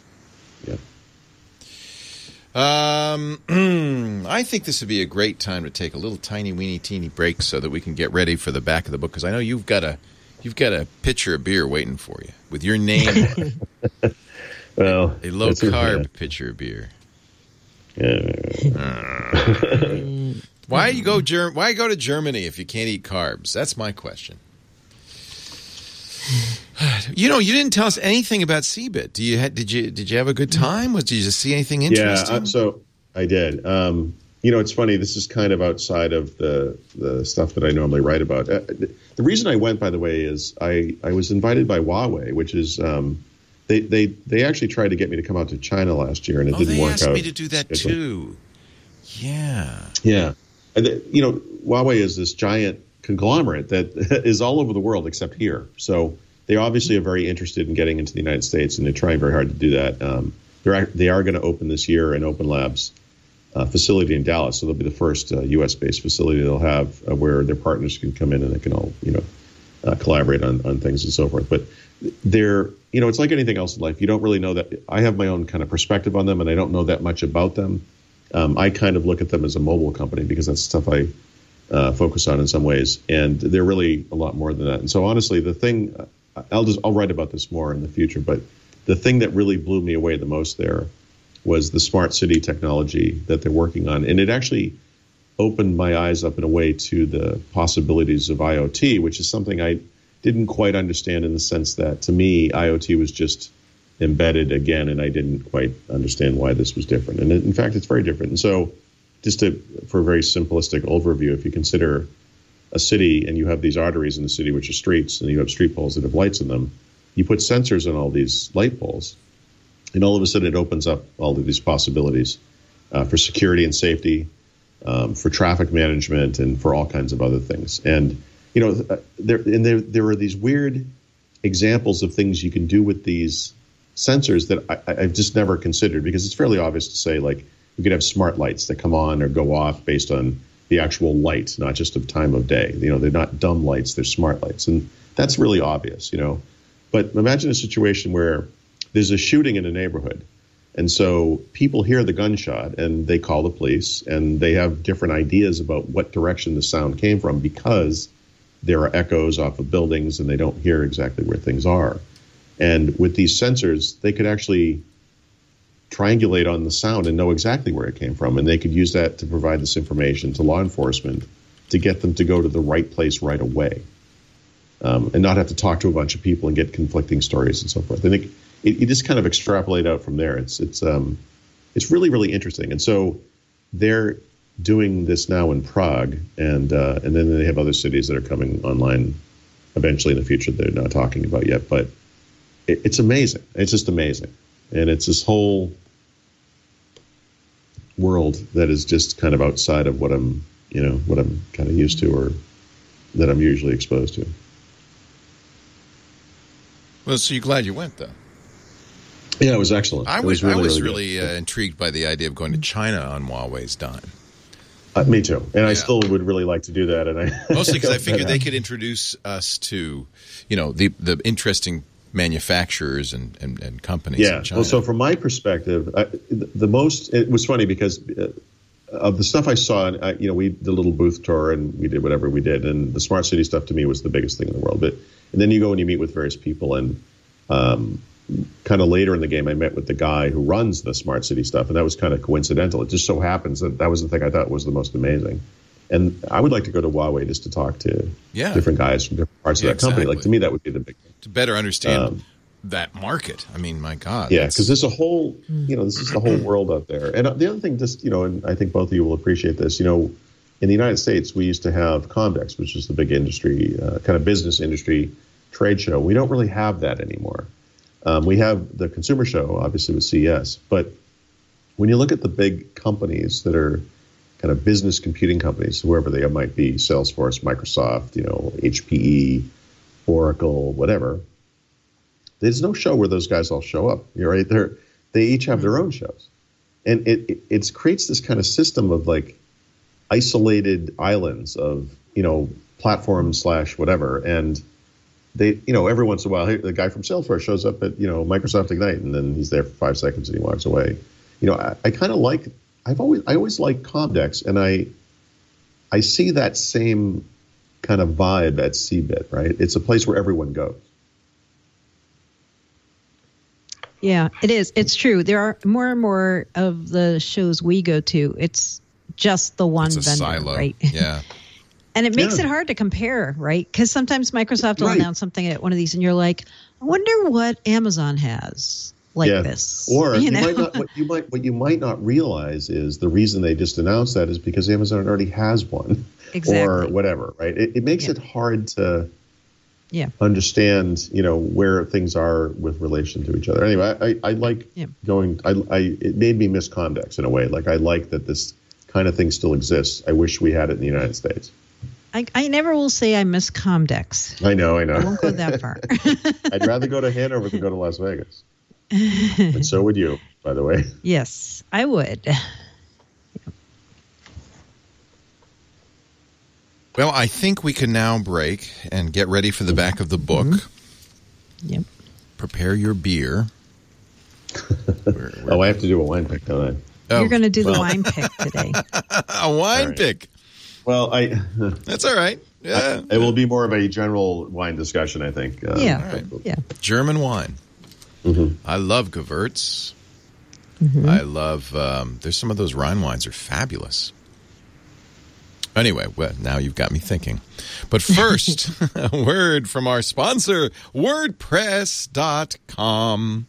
I think this would be a great time to take a little tiny, weeny, teeny break so that we can get ready for the back of the book, because I know you've got a pitcher of beer waiting for you with your name on it. Well, a low-carb pitcher of beer. Why go to Germany if you can't eat carbs? That's my question. You didn't tell us anything about CeBIT. Did you have a good time? Did you just see anything interesting? Yeah, so I did. It's funny. This is kind of outside of the stuff that I normally write about. The reason I went, by the way, is I was invited by Huawei, which is they actually tried to get me to come out to China last year, and it didn't work out. They asked me to do that too. Yeah. Yeah. And Huawei is this giant conglomerate that is all over the world except here. So they obviously are very interested in getting into the United States, and they're trying very hard to do that. They are going to open this year an Open Labs facility in Dallas. So they'll be the first U.S.-based facility they'll have where their partners can come in and they can all, collaborate on things and so forth. But they're, it's like anything else in life. You don't really know that. I have my own kind of perspective on them, and I don't know that much about them. I kind of look at them as a mobile company because that's stuff I focus on in some ways, and they're really a lot more than that. And so honestly, the thing, I'll write about this more in the future, but the thing that really blew me away the most there was the smart city technology that they're working on. And it actually opened my eyes up in a way to the possibilities of IoT, which is something I didn't quite understand, in the sense that to me, IoT was just embedded again, and I didn't quite understand why this was different. And in fact, it's very different. And so just for a very simplistic overview, if you consider a city and you have these arteries in the city, which are streets, and you have street poles that have lights in them, you put sensors on all these light poles, and all of a sudden it opens up all of these possibilities for security and safety, for traffic management, and for all kinds of other things. And, there are these weird examples of things you can do with these sensors that I've just never considered, because it's fairly obvious to say, like, you could have smart lights that come on or go off based on the actual light, not just of time of day. You know, they're not dumb lights, they're smart lights. And that's really obvious, you know. But imagine a situation where there's a shooting in a neighborhood. And so people hear the gunshot and they call the police, and they have different ideas about what direction the sound came from because there are echoes off of buildings and they don't hear exactly where things are. And with these sensors, they could actually triangulate on the sound and know exactly where it came from. And they could use that to provide this information to law enforcement to get them to go to the right place right away, and not have to talk to a bunch of people and get conflicting stories and so forth. I think you just kind of extrapolate out from there. It's really, really interesting. And so they're doing this now in Prague, and then they have other cities that are coming online eventually in the future that they're not talking about yet. But it's amazing. It's just amazing. And it's this whole world that is just kind of outside of what I'm kind of used to, or that I'm usually exposed to. Well, so you're glad you went, though. Yeah, it was excellent. I was really intrigued by the idea of going to China on Huawei's dime. Me too. And I still would really like to do that. And mostly because I figured they could introduce us to, the interesting manufacturers and companies in China. Well, so from my perspective, it was funny because of the stuff I saw, we did a little booth tour and we did whatever we did. And the smart city stuff to me was the biggest thing in the world. And then you go and you meet with various people, and kind of later in the game, I met with the guy who runs the smart city stuff, and that was kind of coincidental. It just so happens that was the thing I thought was the most amazing. And I would like to go to Huawei just to talk to different guys from different parts of that company. Like, to me, that would be the big thing. To better understand that market. I mean, my God. Yeah, because there's a whole, this is the whole world out there. And the other thing, just, and I think both of you will appreciate this, in the United States, we used to have Comdex, which is the big industry, kind of business industry trade show. We don't really have that anymore. We have the consumer show, obviously, with CES. But when you look at the big companies that are kind of business computing companies, whoever they might be, Salesforce, Microsoft, HPE, Oracle, whatever, there's no show where those guys all show up. You're right. They each have their own shows. And it creates this kind of system of like isolated islands of, platforms / whatever. And they, every once in a while, the guy from Salesforce shows up at, Microsoft Ignite, and then he's there for 5 seconds and he walks away. I kind of like, I always liked Comdex, and I see that same kind of vibe at CeBIT, right? It's a place where everyone goes. Yeah, it is. It's true. There are more and more of the shows we go to. It's just the one vendor, silo. Right? Yeah. And it makes it hard to compare, right? Because sometimes Microsoft will announce something at one of these, and you're like, I wonder what Amazon has like this. Or what you might not realize is the reason they just announced that is because Amazon already has one, or whatever, right? It makes it hard to understand, where things are with relation to each other. Anyway, I like going. It made me miss Comdex in a way. Like, I like that this kind of thing still exists. I wish we had it in the United States. I never will say I miss Comdex. I know. I won't go that far. I'd rather go to Hanover than go to Las Vegas. And so would you, by the way. Yes, I would. Well, I think we can now break and get ready for the back of the book. Mm-hmm. Yep. Prepare your beer. I have to do a wine pick, don't I? You're going to do the wine pick today. A wine pick. Well, that's all right. Yeah, it will be more of a general wine discussion, I think. Yeah. German wine. Mm-hmm. I love Gewürz. Mm-hmm. I love. There's some of those Rhine wines are fabulous. Anyway, well, now you've got me thinking. But first, a word from our sponsor, WordPress.com.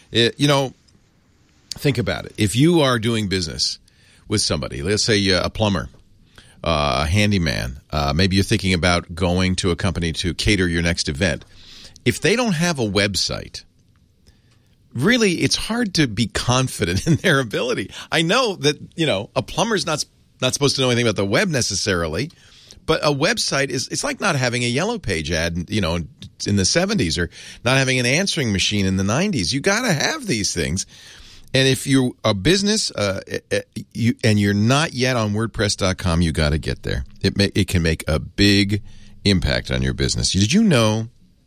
Think about it. If you are doing business with somebody, let's say a plumber, a handyman, maybe you're thinking about going to a company to cater your next event. If they don't have a website, really, it's hard to be confident in their ability. I know that, a plumber's not supposed to know anything about the web necessarily, But a website it's like not having a Yellow Page ad, you know, in the 70s, or not having an answering machine in the 90s. You got to have these things. And if you're a business and you're not yet on WordPress.com, you got to get there. It can make a big impact on your business. Did you know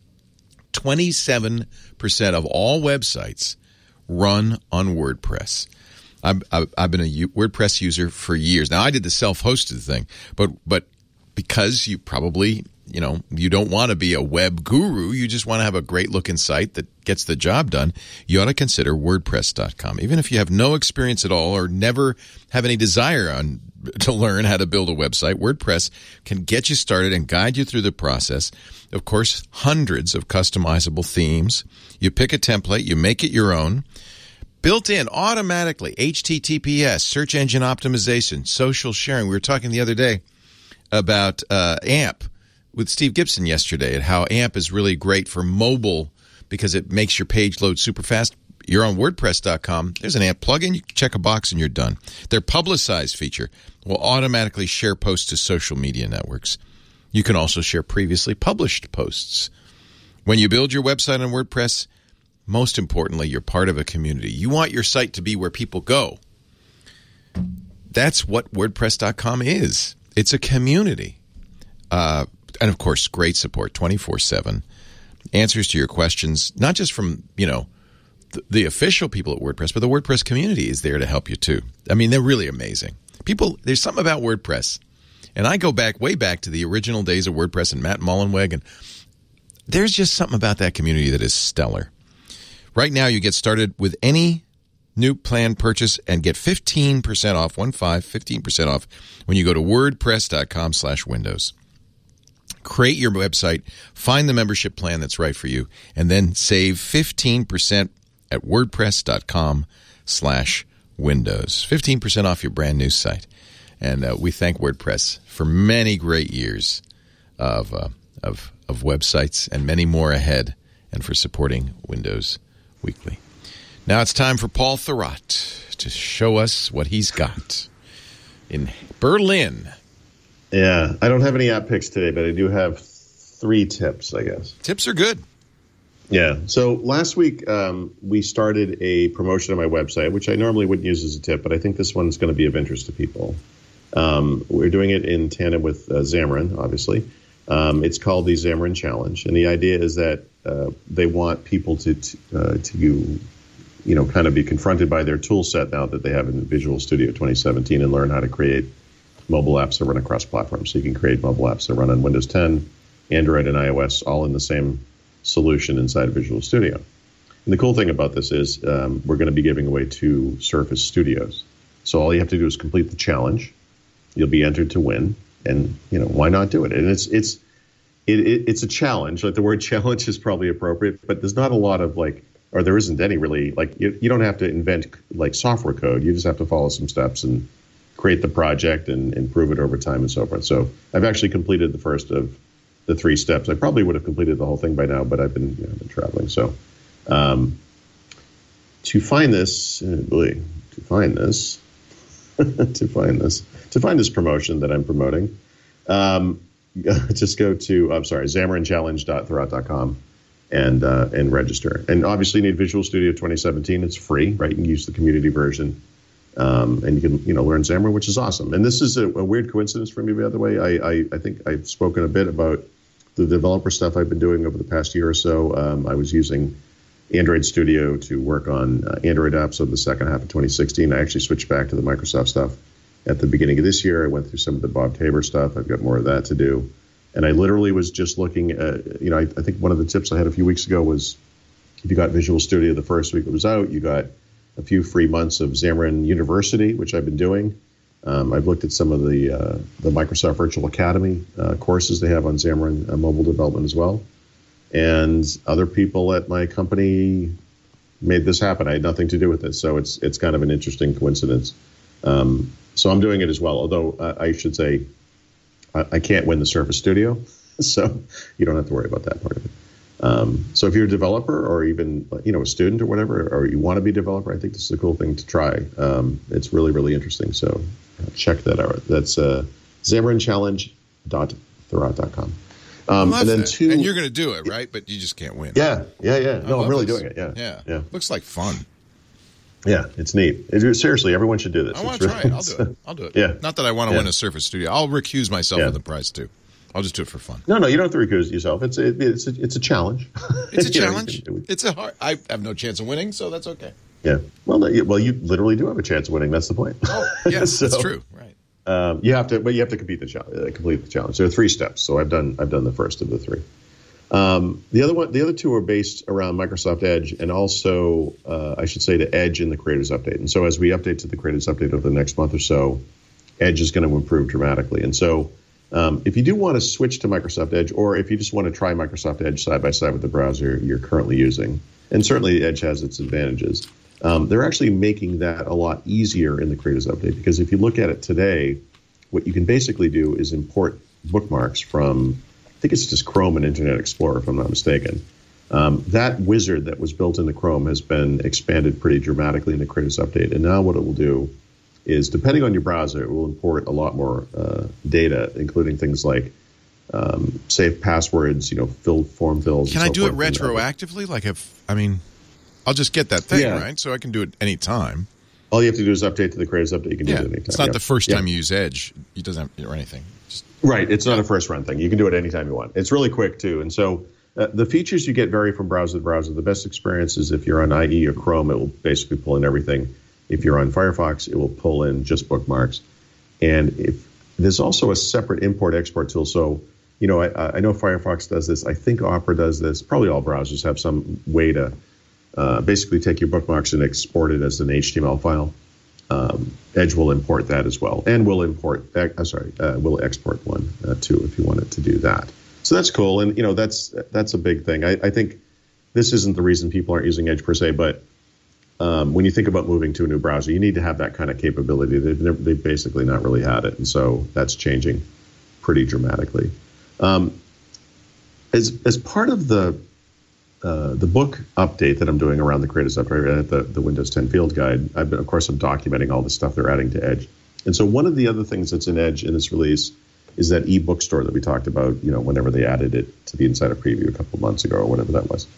27% of all websites run on WordPress? I've been a WordPress user for years. Now, I did the self-hosted thing, but because you probably, you know, you don't want to be a web guru, you just want to have a great-looking site that gets the job done, you ought to consider WordPress.com. Even if you have no experience at all or never have any desire to learn how to build a website, WordPress can get you started and guide you through the process. Of course, hundreds of customizable themes. You pick a template, you make it your own. Built in automatically, HTTPS, search engine optimization, social sharing. We were talking the other day about AMP with Steve Gibson yesterday, and how AMP is really great for mobile because it makes your page load super fast. You're on WordPress.com. There's an AMP plugin. You check a box and you're done. Their Publicize feature will automatically share posts to social media networks. You can also share previously published posts. When you build your website on WordPress, most importantly, you're part of a community. You want your site to be where people go. That's what WordPress.com is. It's a community. And, of course, great support 24/7. Answers to your questions, not just from, you know, the official people at WordPress, but the WordPress community is there to help you, too. I mean, they're really amazing. There's something about WordPress. And I go way back to the original days of WordPress and Matt Mullenweg, and there's just something about that community that is stellar. Right now, you get started with any new plan purchase and get 15% off, 15% off when you go to WordPress.com/Windows. Create your website, find the membership plan that's right for you, and then save 15% at WordPress.com/Windows. 15% off your brand new site. And we thank WordPress for many great years of websites and many more ahead, and for supporting Windows Weekly. Now it's time for Paul Thurrott to show us what he's got in Berlin. Yeah, I don't have any app picks today, but I do have 3 tips, I guess. Tips are good. Yeah. So last week we started a promotion on my website, which I normally wouldn't use as a tip, but I think this one's going to be of interest to people. We're doing it in tandem with Xamarin, obviously. It's called the Xamarin Challenge, and the idea is that they want people to kind of be confronted by their tool set now that they have in Visual Studio 2017 and learn how to create mobile apps that run across platforms. So you can create mobile apps that run on Windows 10, Android, and iOS, all in the same solution inside of Visual Studio. And the cool thing about this is we're going to be giving away 2 Surface Studios. So all you have to do is complete the challenge. You'll be entered to win, and why not do it? And it's a challenge. Like, the word challenge is probably appropriate, but there's not a lot of or there isn't any really, you don't have to invent software code. You just have to follow some steps and create the project and improve it over time and so forth. So I've actually completed the first of the 3 steps. I probably would have completed the whole thing by now, but I've been traveling. So to find this promotion that I'm promoting, just go to xamarinchallenge.thurrott.com and register. And obviously you need Visual Studio 2017. It's free, right? You can use the community version. And you can learn Xamarin, which is awesome. And this is a weird coincidence for me, by the way. I think I've spoken a bit about the developer stuff I've been doing over the past year or so. I was using Android Studio to work on Android apps over the second half of 2016. I actually switched back to the Microsoft stuff at the beginning of this year. I went through some of the Bob Tabor stuff. I've got more of that to do. And I literally was just looking at, I think one of the tips I had a few weeks ago was if you got Visual Studio the first week it was out, you got a few free months of Xamarin University, which I've been doing. I've looked at some of the Microsoft Virtual Academy courses they have on Xamarin mobile development as well. And other people at my company made this happen. I had nothing to do with it, so it's kind of an interesting coincidence. So I'm doing it as well, although I should say I can't win the Surface Studio, so you don't have to worry about that part of it. So if you're a developer or even a student or whatever, or you want to be a developer, I think this is a cool thing to try. It's really, really interesting. So check that out. That's Xamarin Challenge edge.thurrott.com. And then that. And you're going to do it, right? But you just can't win. Yeah. No, I'm really doing it. Yeah. Looks like fun. Yeah, it's neat. Seriously, everyone should do this. I want to try it. I'll do it. Yeah. Not that I want to win a Surface Studio. I'll recuse myself of the prize too. I'll just do it for fun. No, you don't have to recuse yourself. It's a challenge. It's a challenge. It's a hard. I have no chance of winning, so that's okay. Yeah. Well, you literally do have a chance of winning. That's the point. Oh, yes, that's true. Right. You have to complete the challenge. There are 3 steps. So I've done the first of the 3. The other 2 are based around Microsoft Edge, and also I should say to Edge in the Creators Update. And so as we update to the Creators Update over the next month or so, Edge is going to improve dramatically. And so if you do want to switch to Microsoft Edge, or if you just want to try Microsoft Edge side by side with the browser you're currently using, and certainly Edge has its advantages, they're actually making that a lot easier in the Creators Update, because if you look at it today, what you can basically do is import bookmarks from, I think it's just Chrome and Internet Explorer, if I'm not mistaken. That wizard that was built into Chrome has been expanded pretty dramatically in the Creators Update, and now what it will do is, depending on your browser, it will import a lot more data, including things like safe passwords, form fills. Can I do it retroactively? I'll just get that thing, right? So I can do it any time. All you have to do is update to the Creators Update. You can do it anytime. It's not the first time you use Edge. It doesn't have or anything. Right. It's not a first run thing. You can do it anytime you want. It's really quick, too. And so the features you get vary from browser to browser. The best experience is if you're on IE or Chrome, it will basically pull in everything. If you're on Firefox, it will pull in just bookmarks. And if there's also a separate import-export tool. So, I know Firefox does this. I think Opera does this. Probably all browsers have some way to basically take your bookmarks and export it as an HTML file. Edge will import that as well, and will export one too if you wanted to do that. So that's cool, and that's a big thing. I think this isn't the reason people aren't using Edge per se, but when you think about moving to a new browser, you need to have that kind of capability. They've basically not really had it, and so that's changing pretty dramatically. As part of the book update that I'm doing around the Creators Update, the Windows 10 Field Guide, I'm documenting all the stuff they're adding to Edge. And so one of the other things that's in Edge in this release is that e-bookstore that we talked about, whenever they added it to the Insider Preview a couple of months ago or whatever that was.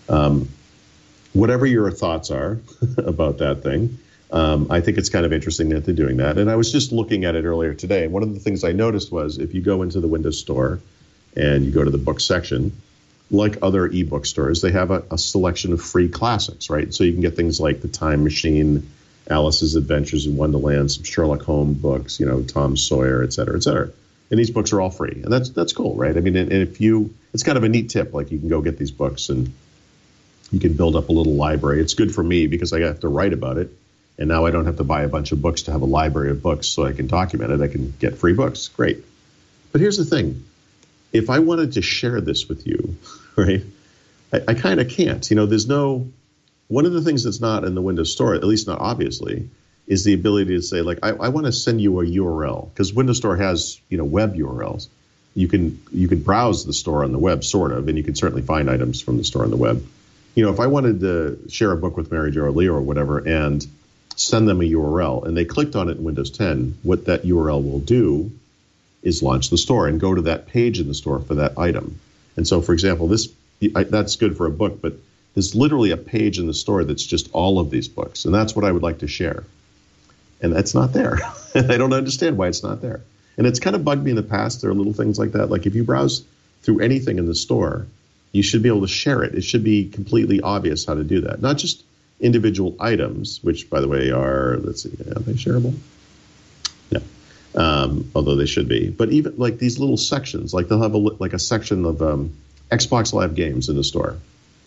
Whatever your thoughts are about that thing, I think it's kind of interesting that they're doing that. And I was just looking at it earlier today, and one of the things I noticed was if you go into the Windows Store and you go to the book section, like other ebook stores, they have a selection of free classics, right? So you can get things like The Time Machine, Alice's Adventures in Wonderland, some Sherlock Holmes books, Tom Sawyer, et cetera, et cetera. And these books are all free, and that's cool, right? I mean, and it's kind of a neat tip, like you can go get these books and you can build up a little library. It's good for me because I have to write about it, and now I don't have to buy a bunch of books to have a library of books so I can document it. I can get free books. Great. But here's the thing. If I wanted to share this with you, right, I kind of can't. One of the things that's not in the Windows Store, at least not obviously, is the ability to say, like, I want to send you a URL, because Windows Store has, web URLs. You can browse the store on the web, sort of, and you can certainly find items from the store on the web. If I wanted to share a book with Mary Jo or Leo or whatever and send them a URL, and they clicked on it in Windows 10, what that URL will do is launch the store and go to that page in the store for that item. And so, for example, that's good for a book, but there's literally a page in the store that's just all of these books, and that's what I would like to share. And that's not there. I don't understand why it's not there. And it's kind of bugged me in the past. There are little things like that. Like if you browse through anything in the store, you should be able to share it. It should be completely obvious how to do that. Not just individual items, which, by the way, are they shareable? No. Although they should be. But even like these little sections, like they'll have a section of Xbox Live games in the store.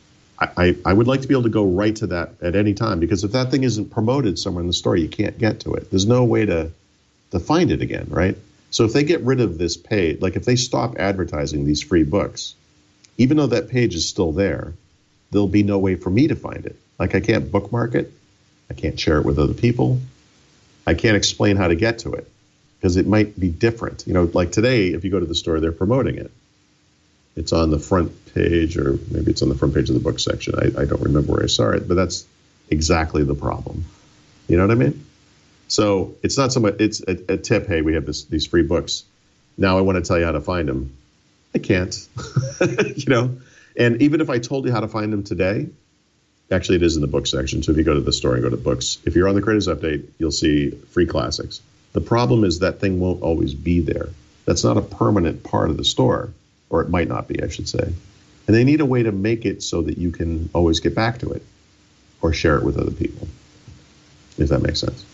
I would like to be able to go right to that at any time, because if that thing isn't promoted somewhere in the store, you can't get to it. There's no way to find it again, right? So if they get rid of this page, like if they stop advertising these free books, even though that page is still there, there'll be no way for me to find it. Like I can't bookmark it. I can't share it with other people. I can't explain how to get to it because it might be different. Like today, if you go to the store, they're promoting it. It's on the front page, or maybe it's on the front page of the book section. I don't remember where I saw it, but that's exactly the problem. You know what I mean? So it's not so much, it's a tip. Hey, we have these free books. Now I want to tell you how to find them. I can't, And even if I told you how to find them today, actually it is in the book section. So if you go to the store and go to books, if you're on the Creators Update, you'll see free classics. The problem is that thing won't always be there. That's not a permanent part of the store, or it might not be, I should say. And they need a way to make it so that you can always get back to it or share it with other people, if that makes sense.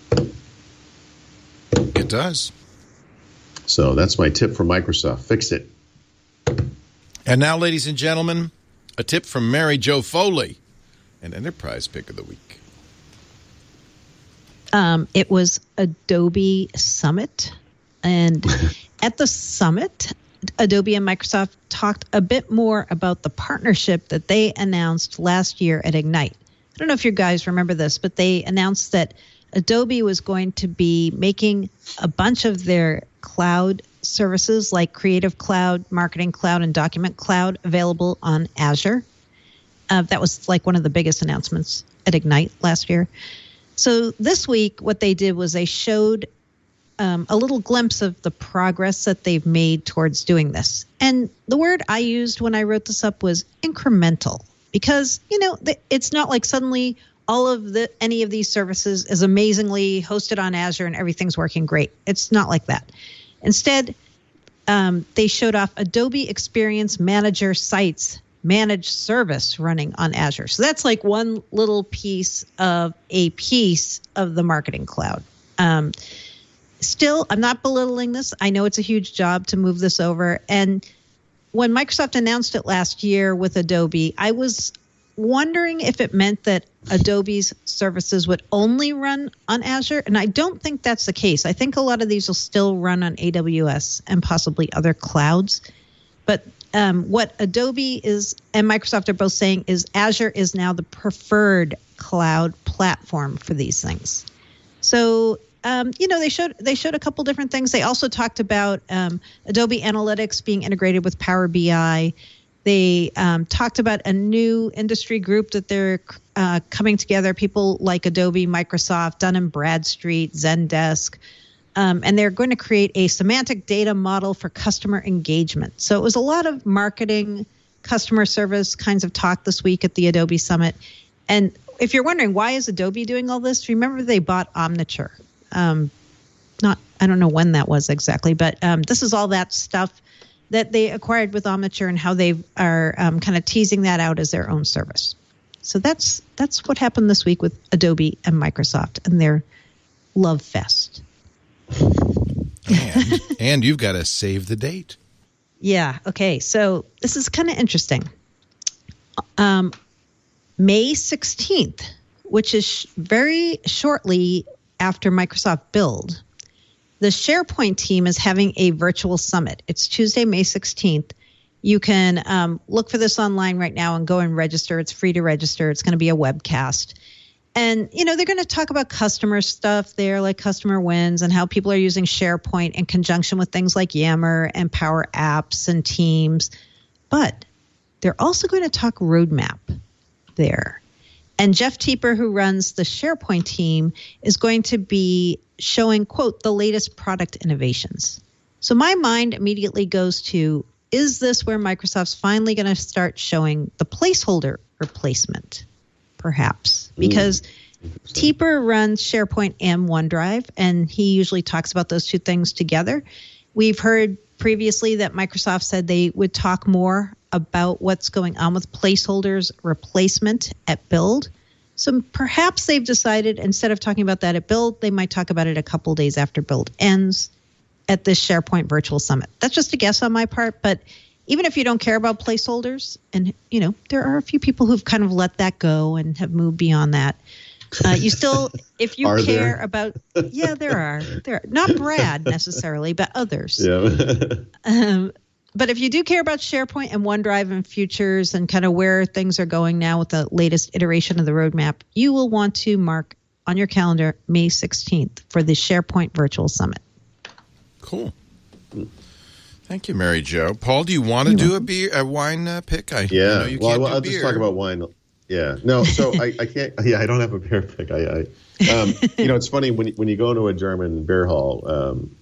It does. So that's my tip from Microsoft. Fix it. And now, ladies and gentlemen, a tip from Mary Jo Foley, an enterprise pick of the week. It was Adobe Summit. And at the summit, Adobe and Microsoft talked a bit more about the partnership that they announced last year at Ignite. I don't know if you guys remember this, but they announced that Adobe was going to be making a bunch of their cloud services like Creative Cloud, Marketing Cloud, and Document Cloud available on Azure. That was like one of the biggest announcements at Ignite last year. So this week, what they did was they showed a little glimpse of the progress that they've made towards doing this. And the word I used when I wrote this up was incremental, because, it's not like suddenly all of any of these services is amazingly hosted on Azure and everything's working great. It's not like that. Instead, they showed off Adobe Experience Manager Sites managed service running on Azure. So that's like one little piece of the Marketing Cloud. Still, I'm not belittling this. I know it's a huge job to move this over. And when Microsoft announced it last year with Adobe, I was wondering if it meant that Adobe's services would only run on Azure. And I don't think that's the case. I think a lot of these will still run on AWS and possibly other clouds. But what Adobe is and Microsoft are both saying is Azure is now the preferred cloud platform for these things. So, they showed a couple different things. They also talked about Adobe Analytics being integrated with Power BI. They talked about a new industry group that they're coming together, people like Adobe, Microsoft, Dun & Bradstreet, Zendesk, and they're going to create a semantic data model for customer engagement. So it was a lot of marketing, customer service kinds of talk this week at the Adobe Summit. And if you're wondering, why is Adobe doing all this? Remember they bought Omniture. I don't know when that was exactly, but this is all that stuff that they acquired with Omniture and how they are kind of teasing that out as their own service. So that's what happened this week with Adobe and Microsoft and their love fest. And you've got to save the date. Yeah. Okay. So this is kind of interesting. May 16th, which is very shortly after Microsoft Build, the SharePoint team is having a virtual summit. It's Tuesday, May 16th. You can look for this online right now and go and register. It's free to register. It's going to be a webcast. And, they're going to talk about customer stuff there, like customer wins and how people are using SharePoint in conjunction with things like Yammer and Power Apps and Teams. But they're also going to talk roadmap there. And Jeff Teper, who runs the SharePoint team, is going to be showing, quote, the latest product innovations. So my mind immediately goes to, is this where Microsoft's finally going to start showing the placeholder replacement, perhaps? Because Teper runs SharePoint and OneDrive, and he usually talks about those two things together. We've heard previously that Microsoft said they would talk more about what's going on with placeholders replacement at Build. So perhaps they've decided instead of talking about that at Build, they might talk about it a couple days after Build ends at this SharePoint Virtual Summit. That's just a guess on my part, but even if you don't care about placeholders, and, there are a few people who've kind of let that go and have moved beyond that. You still, if you care about, yeah, there are. Not Brad necessarily, but others. Yeah. But if you do care about SharePoint and OneDrive and futures and kind of where things are going now with the latest iteration of the roadmap, you will want to mark on your calendar May 16th for the SharePoint Virtual Summit. Cool. Thank you, Mary Jo. Paul, do you want to do a wine pick? I'll just talk about wine. Yeah. No, so I can't. Yeah, I don't have a beer pick. It's funny when you go into a German beer hall,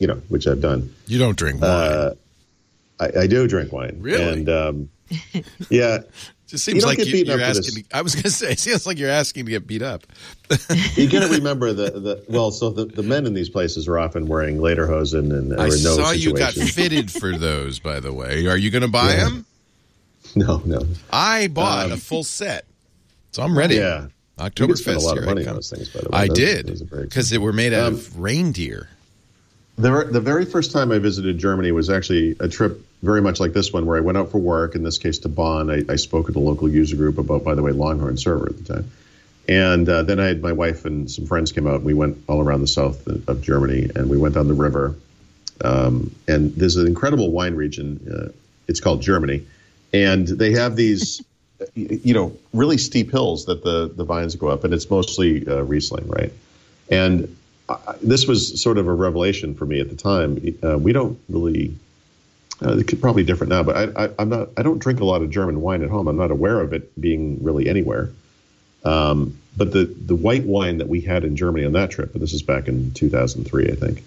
which I've done. You don't drink wine. I do drink wine. Really? And yeah. Just seems like you're asking. I was going to say, it seems like you're asking to get beat up. You got to remember the men in these places are often wearing lederhosen and I saw situations. You got fitted for those, by the way. Are you going to buy them? No. I bought a full set, so I'm ready. Yeah. Oktoberfest. Spent a lot of money on those things, by the way. I did, because they were made out of reindeer. The very first time I visited Germany was actually a trip very much like this one, where I went out for work, in this case to Bonn. I spoke at a local user group about, by the way, Longhorn Server at the time. And then I had my wife and some friends came out, and we went all around the south of Germany, and we went down the river. And there's an incredible wine region. It's called Germany. And they have these, really steep hills that the vines go up, and it's mostly Riesling, right? And this was sort of a revelation for me at the time. We don't really... it could probably different now, but I don't drink a lot of German wine at home. I'm not aware of it being really anywhere. But the white wine that we had in Germany on that trip, and this is back in 2003, I think,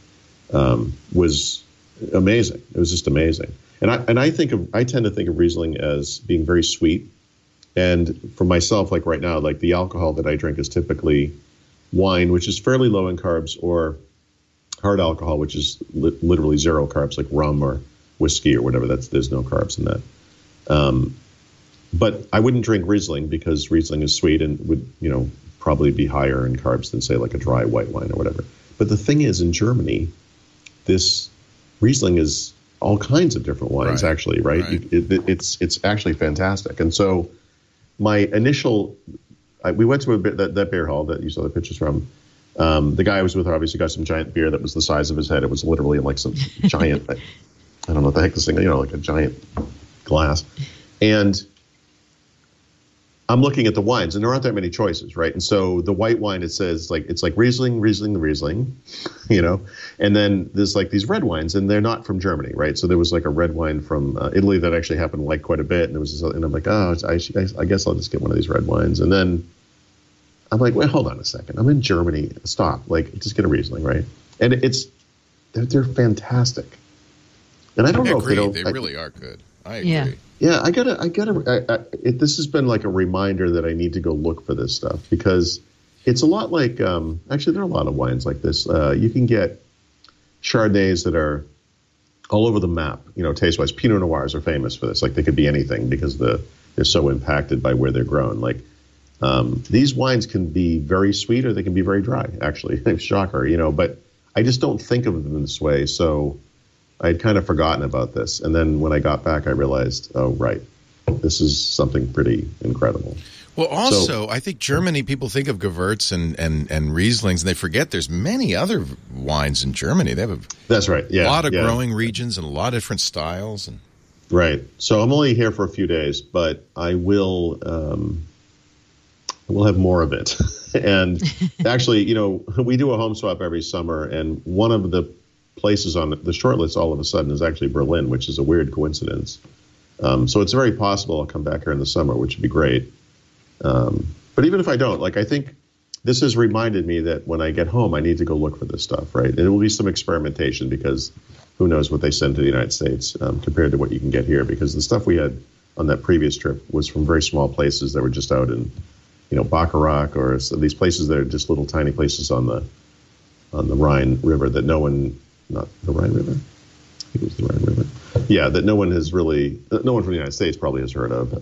was amazing. It was just amazing. And I tend to think of Riesling as being very sweet. And for myself, like right now, like the alcohol that I drink is typically wine, which is fairly low in carbs, or hard alcohol, which is literally zero carbs, like rum or whiskey or whatever. There's no carbs in that. But I wouldn't drink Riesling because Riesling is sweet and would, probably be higher in carbs than, say, like a dry white wine or whatever. But the thing is, in Germany, this Riesling is all kinds of different wines, actually, right? It's actually fantastic. And so my initial, we went to that beer hall that you saw the pictures from. The guy I was with obviously got some giant beer that was the size of his head. It was literally like some giant, I don't know what the heck this thing, like a giant glass. And I'm looking at the wines, and there aren't that many choices, right? And so the white wine, it says it's like Riesling, and then there's like these red wines, and they're not from Germany, right? So there was like a red wine from Italy that actually happened to like quite a bit, and I'm like, I guess I'll just get one of these red wines, and then I'm like, wait, hold on a second, I'm in Germany, stop, just get a Riesling, right? And they're fantastic, and I don't know if they really are good. I agree. Yeah. Yeah, I gotta. This has been like a reminder that I need to go look for this stuff, because it's a lot like. Actually, there are a lot of wines like this. You can get Chardonnays that are all over the map. Taste-wise, Pinot Noirs are famous for this. Like they could be anything because they're so impacted by where they're grown. Like these wines can be very sweet or they can be very dry. Actually, shocker. But I just don't think of them this way. So I'd kind of forgotten about this. And then when I got back, I realized, oh, right, this is something pretty incredible. Well, also, I think Germany, people think of Gewürz and Rieslings, and they forget there's many other wines in Germany. They have that's right. Yeah, a lot of growing regions and a lot of different styles. Right. So I'm only here for a few days, but I will have more of it. And actually, we do a home swap every summer, and one of the places on the short list all of a sudden is actually Berlin, which is a weird coincidence. So it's very possible I'll come back here in the summer, which would be great. But even if I don't, I think this has reminded me that when I get home, I need to go look for this stuff, right? And it will be some experimentation, because who knows what they send to the United States compared to what you can get here, because the stuff we had on that previous trip was from very small places that were just out in, Bacharach, or these places that are just little tiny places on the Rhine River that no one, not the Rhine River? I think it was the Rhine River. Yeah, that no one from the United States probably has heard of.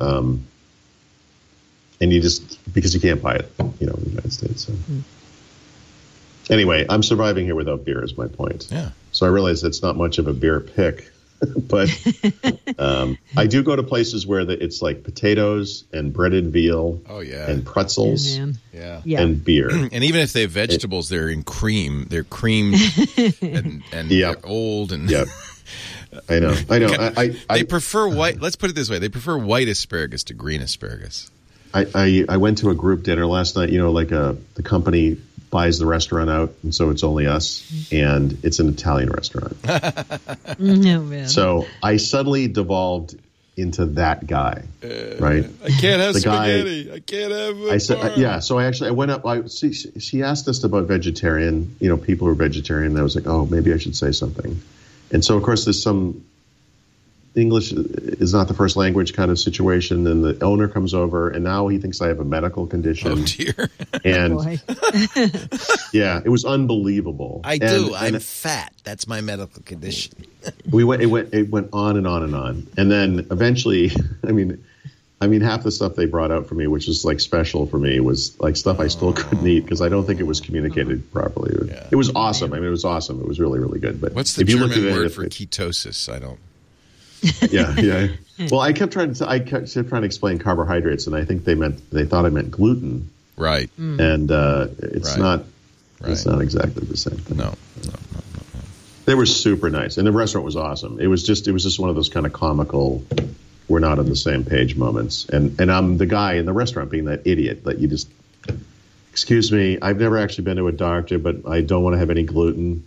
And because you can't buy it, in the United States. So. Anyway, I'm surviving here without beer is my point. Yeah. So I realize it's not much of a beer pick, but I do go to places where it's like potatoes and breaded veal. Oh, yeah. And pretzels. Oh, yeah. And beer. And even if they have vegetables, they're in cream. They're creamed and they're old. And yep. I know. They prefer white. Let's put it this way. They prefer white asparagus to green asparagus. I went to a group dinner last night, the company buys the restaurant out, and so it's only us, and it's an Italian restaurant. No, man. So I suddenly devolved into that guy, right? I can't have The guy- spaghetti. I can't have. I said, yeah. So I went up. She asked us about vegetarian. People who are vegetarian. And I was like, oh, maybe I should say something. And so, of course, there's some English is not the first language kind of situation. And the owner comes over, and now he thinks I have a medical condition. Oh dear. And Boy. yeah, it was unbelievable. I do. I'm fat. That's my medical condition. It went on and on and on, and then eventually, I mean, half the stuff they brought out for me, which was like special for me, was like stuff I still couldn't eat because I don't think it was communicated properly. Yeah. It was awesome. I mean, it was awesome. It was really, really good. But What's the if you looked German at word it, for ketosis? I don't. Yeah. Well, I kept trying to explain carbohydrates, and I think they thought I meant gluten, Right. and it's Right. not. Right. It's not exactly the same thing. No. They were super nice, and the restaurant was awesome. It was just one of those kind of comical, we're not on the same page moments. And I'm the guy in the restaurant being that idiot that you just, excuse me, I've never actually been to a doctor, but I don't want to have any gluten.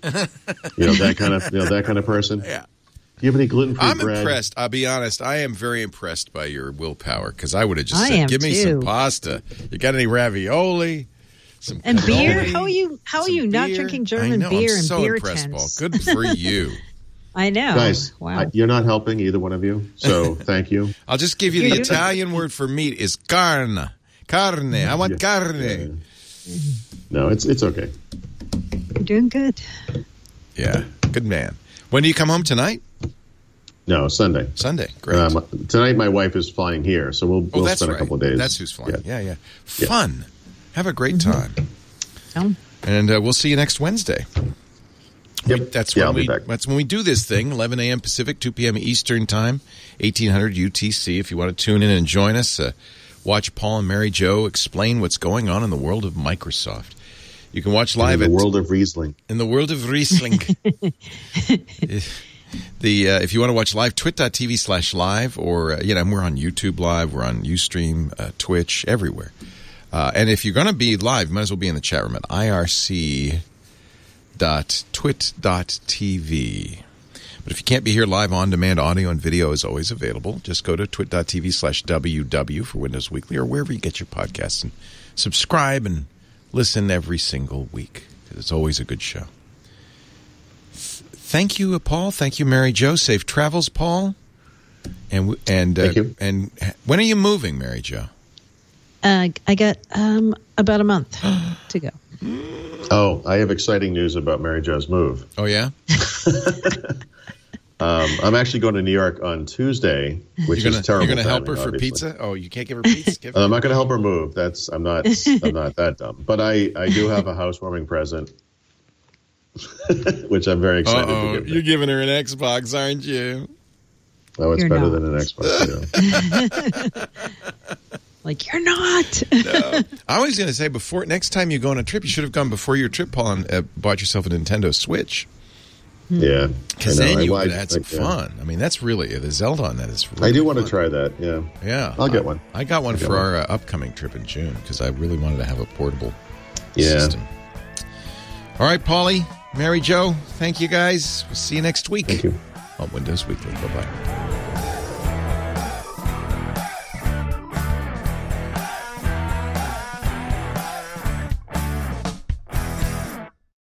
That kind of person. Yeah. Do you have any gluten-free I'm bread? impressed. I'll be honest. I am very impressed by your willpower because I would have just I said, am "Give me some too. pasta. You got any ravioli? Some And beer? cannoli, How are some you not beer?" drinking I German know, beer I'm and so beer impressed, tents? Paul. Good for you. I know. Guys, Wow. you're not helping either one of you, so thank you. I'll just give you the You're- Italian word for meat is carne. Carne. I want carne. No, it's okay. You're doing good. Yeah. Good man. When do you come home tonight? No, Sunday. Sunday. Great. Tonight, my wife is flying here, so we'll that's spend right. a couple of days. That's who's flying. Yeah. Yeah. Fun. Have a great time. So, And we'll see you next Wednesday. Yep. That's I'll when be back. that's when we do this thing, 11 a.m. Pacific, 2 p.m. Eastern Time, 1800 UTC. If you want to tune in and join us, watch Paul and Mary Jo explain what's going on in the world of Microsoft. You can watch live in the at world of Riesling. in the world of Riesling. If you want to watch live, twit.tv/live, or we're on YouTube Live, we're on Ustream, Twitch, everywhere. And if you're going to be live, you might as well be in the chat room at irc.twit.tv. But if you can't be here live, on-demand audio and video is always available. Just go to twit.tv/WW for Windows Weekly or wherever you get your podcasts and subscribe and listen every single week. It's always a good show. Thank you, Paul. Thank you, Mary Jo. Safe travels, Paul. And Thank you. And when are you moving, Mary Jo? I got about a month to go. Oh, I have exciting news about Mary Jo's move. Oh, yeah? I'm actually going to New York on Tuesday, which is terrible. You're going to help her timing, for obviously. pizza? Oh, you can't give her pizza? I'm not going to help her move. I'm not that dumb. But I do have a housewarming present, which I'm very excited to give her. You're giving her an Xbox, aren't you? Oh, it's You're better not. than an Xbox. Like, you're not. No. I was going to say, next time you go on a trip, you should have gone before your trip, Paul, and bought yourself a Nintendo Switch. Yeah. Because I know. then you I would have had some fun. I mean, that's really, the Zelda on that is really I do want to fun. try that, yeah. Yeah. I'll get one. I got one for our upcoming trip in June because I really wanted to have a portable system. All right, Paulie, Mary Jo, thank you guys. We'll see you next week Thank you. on Windows Weekly. Bye-bye.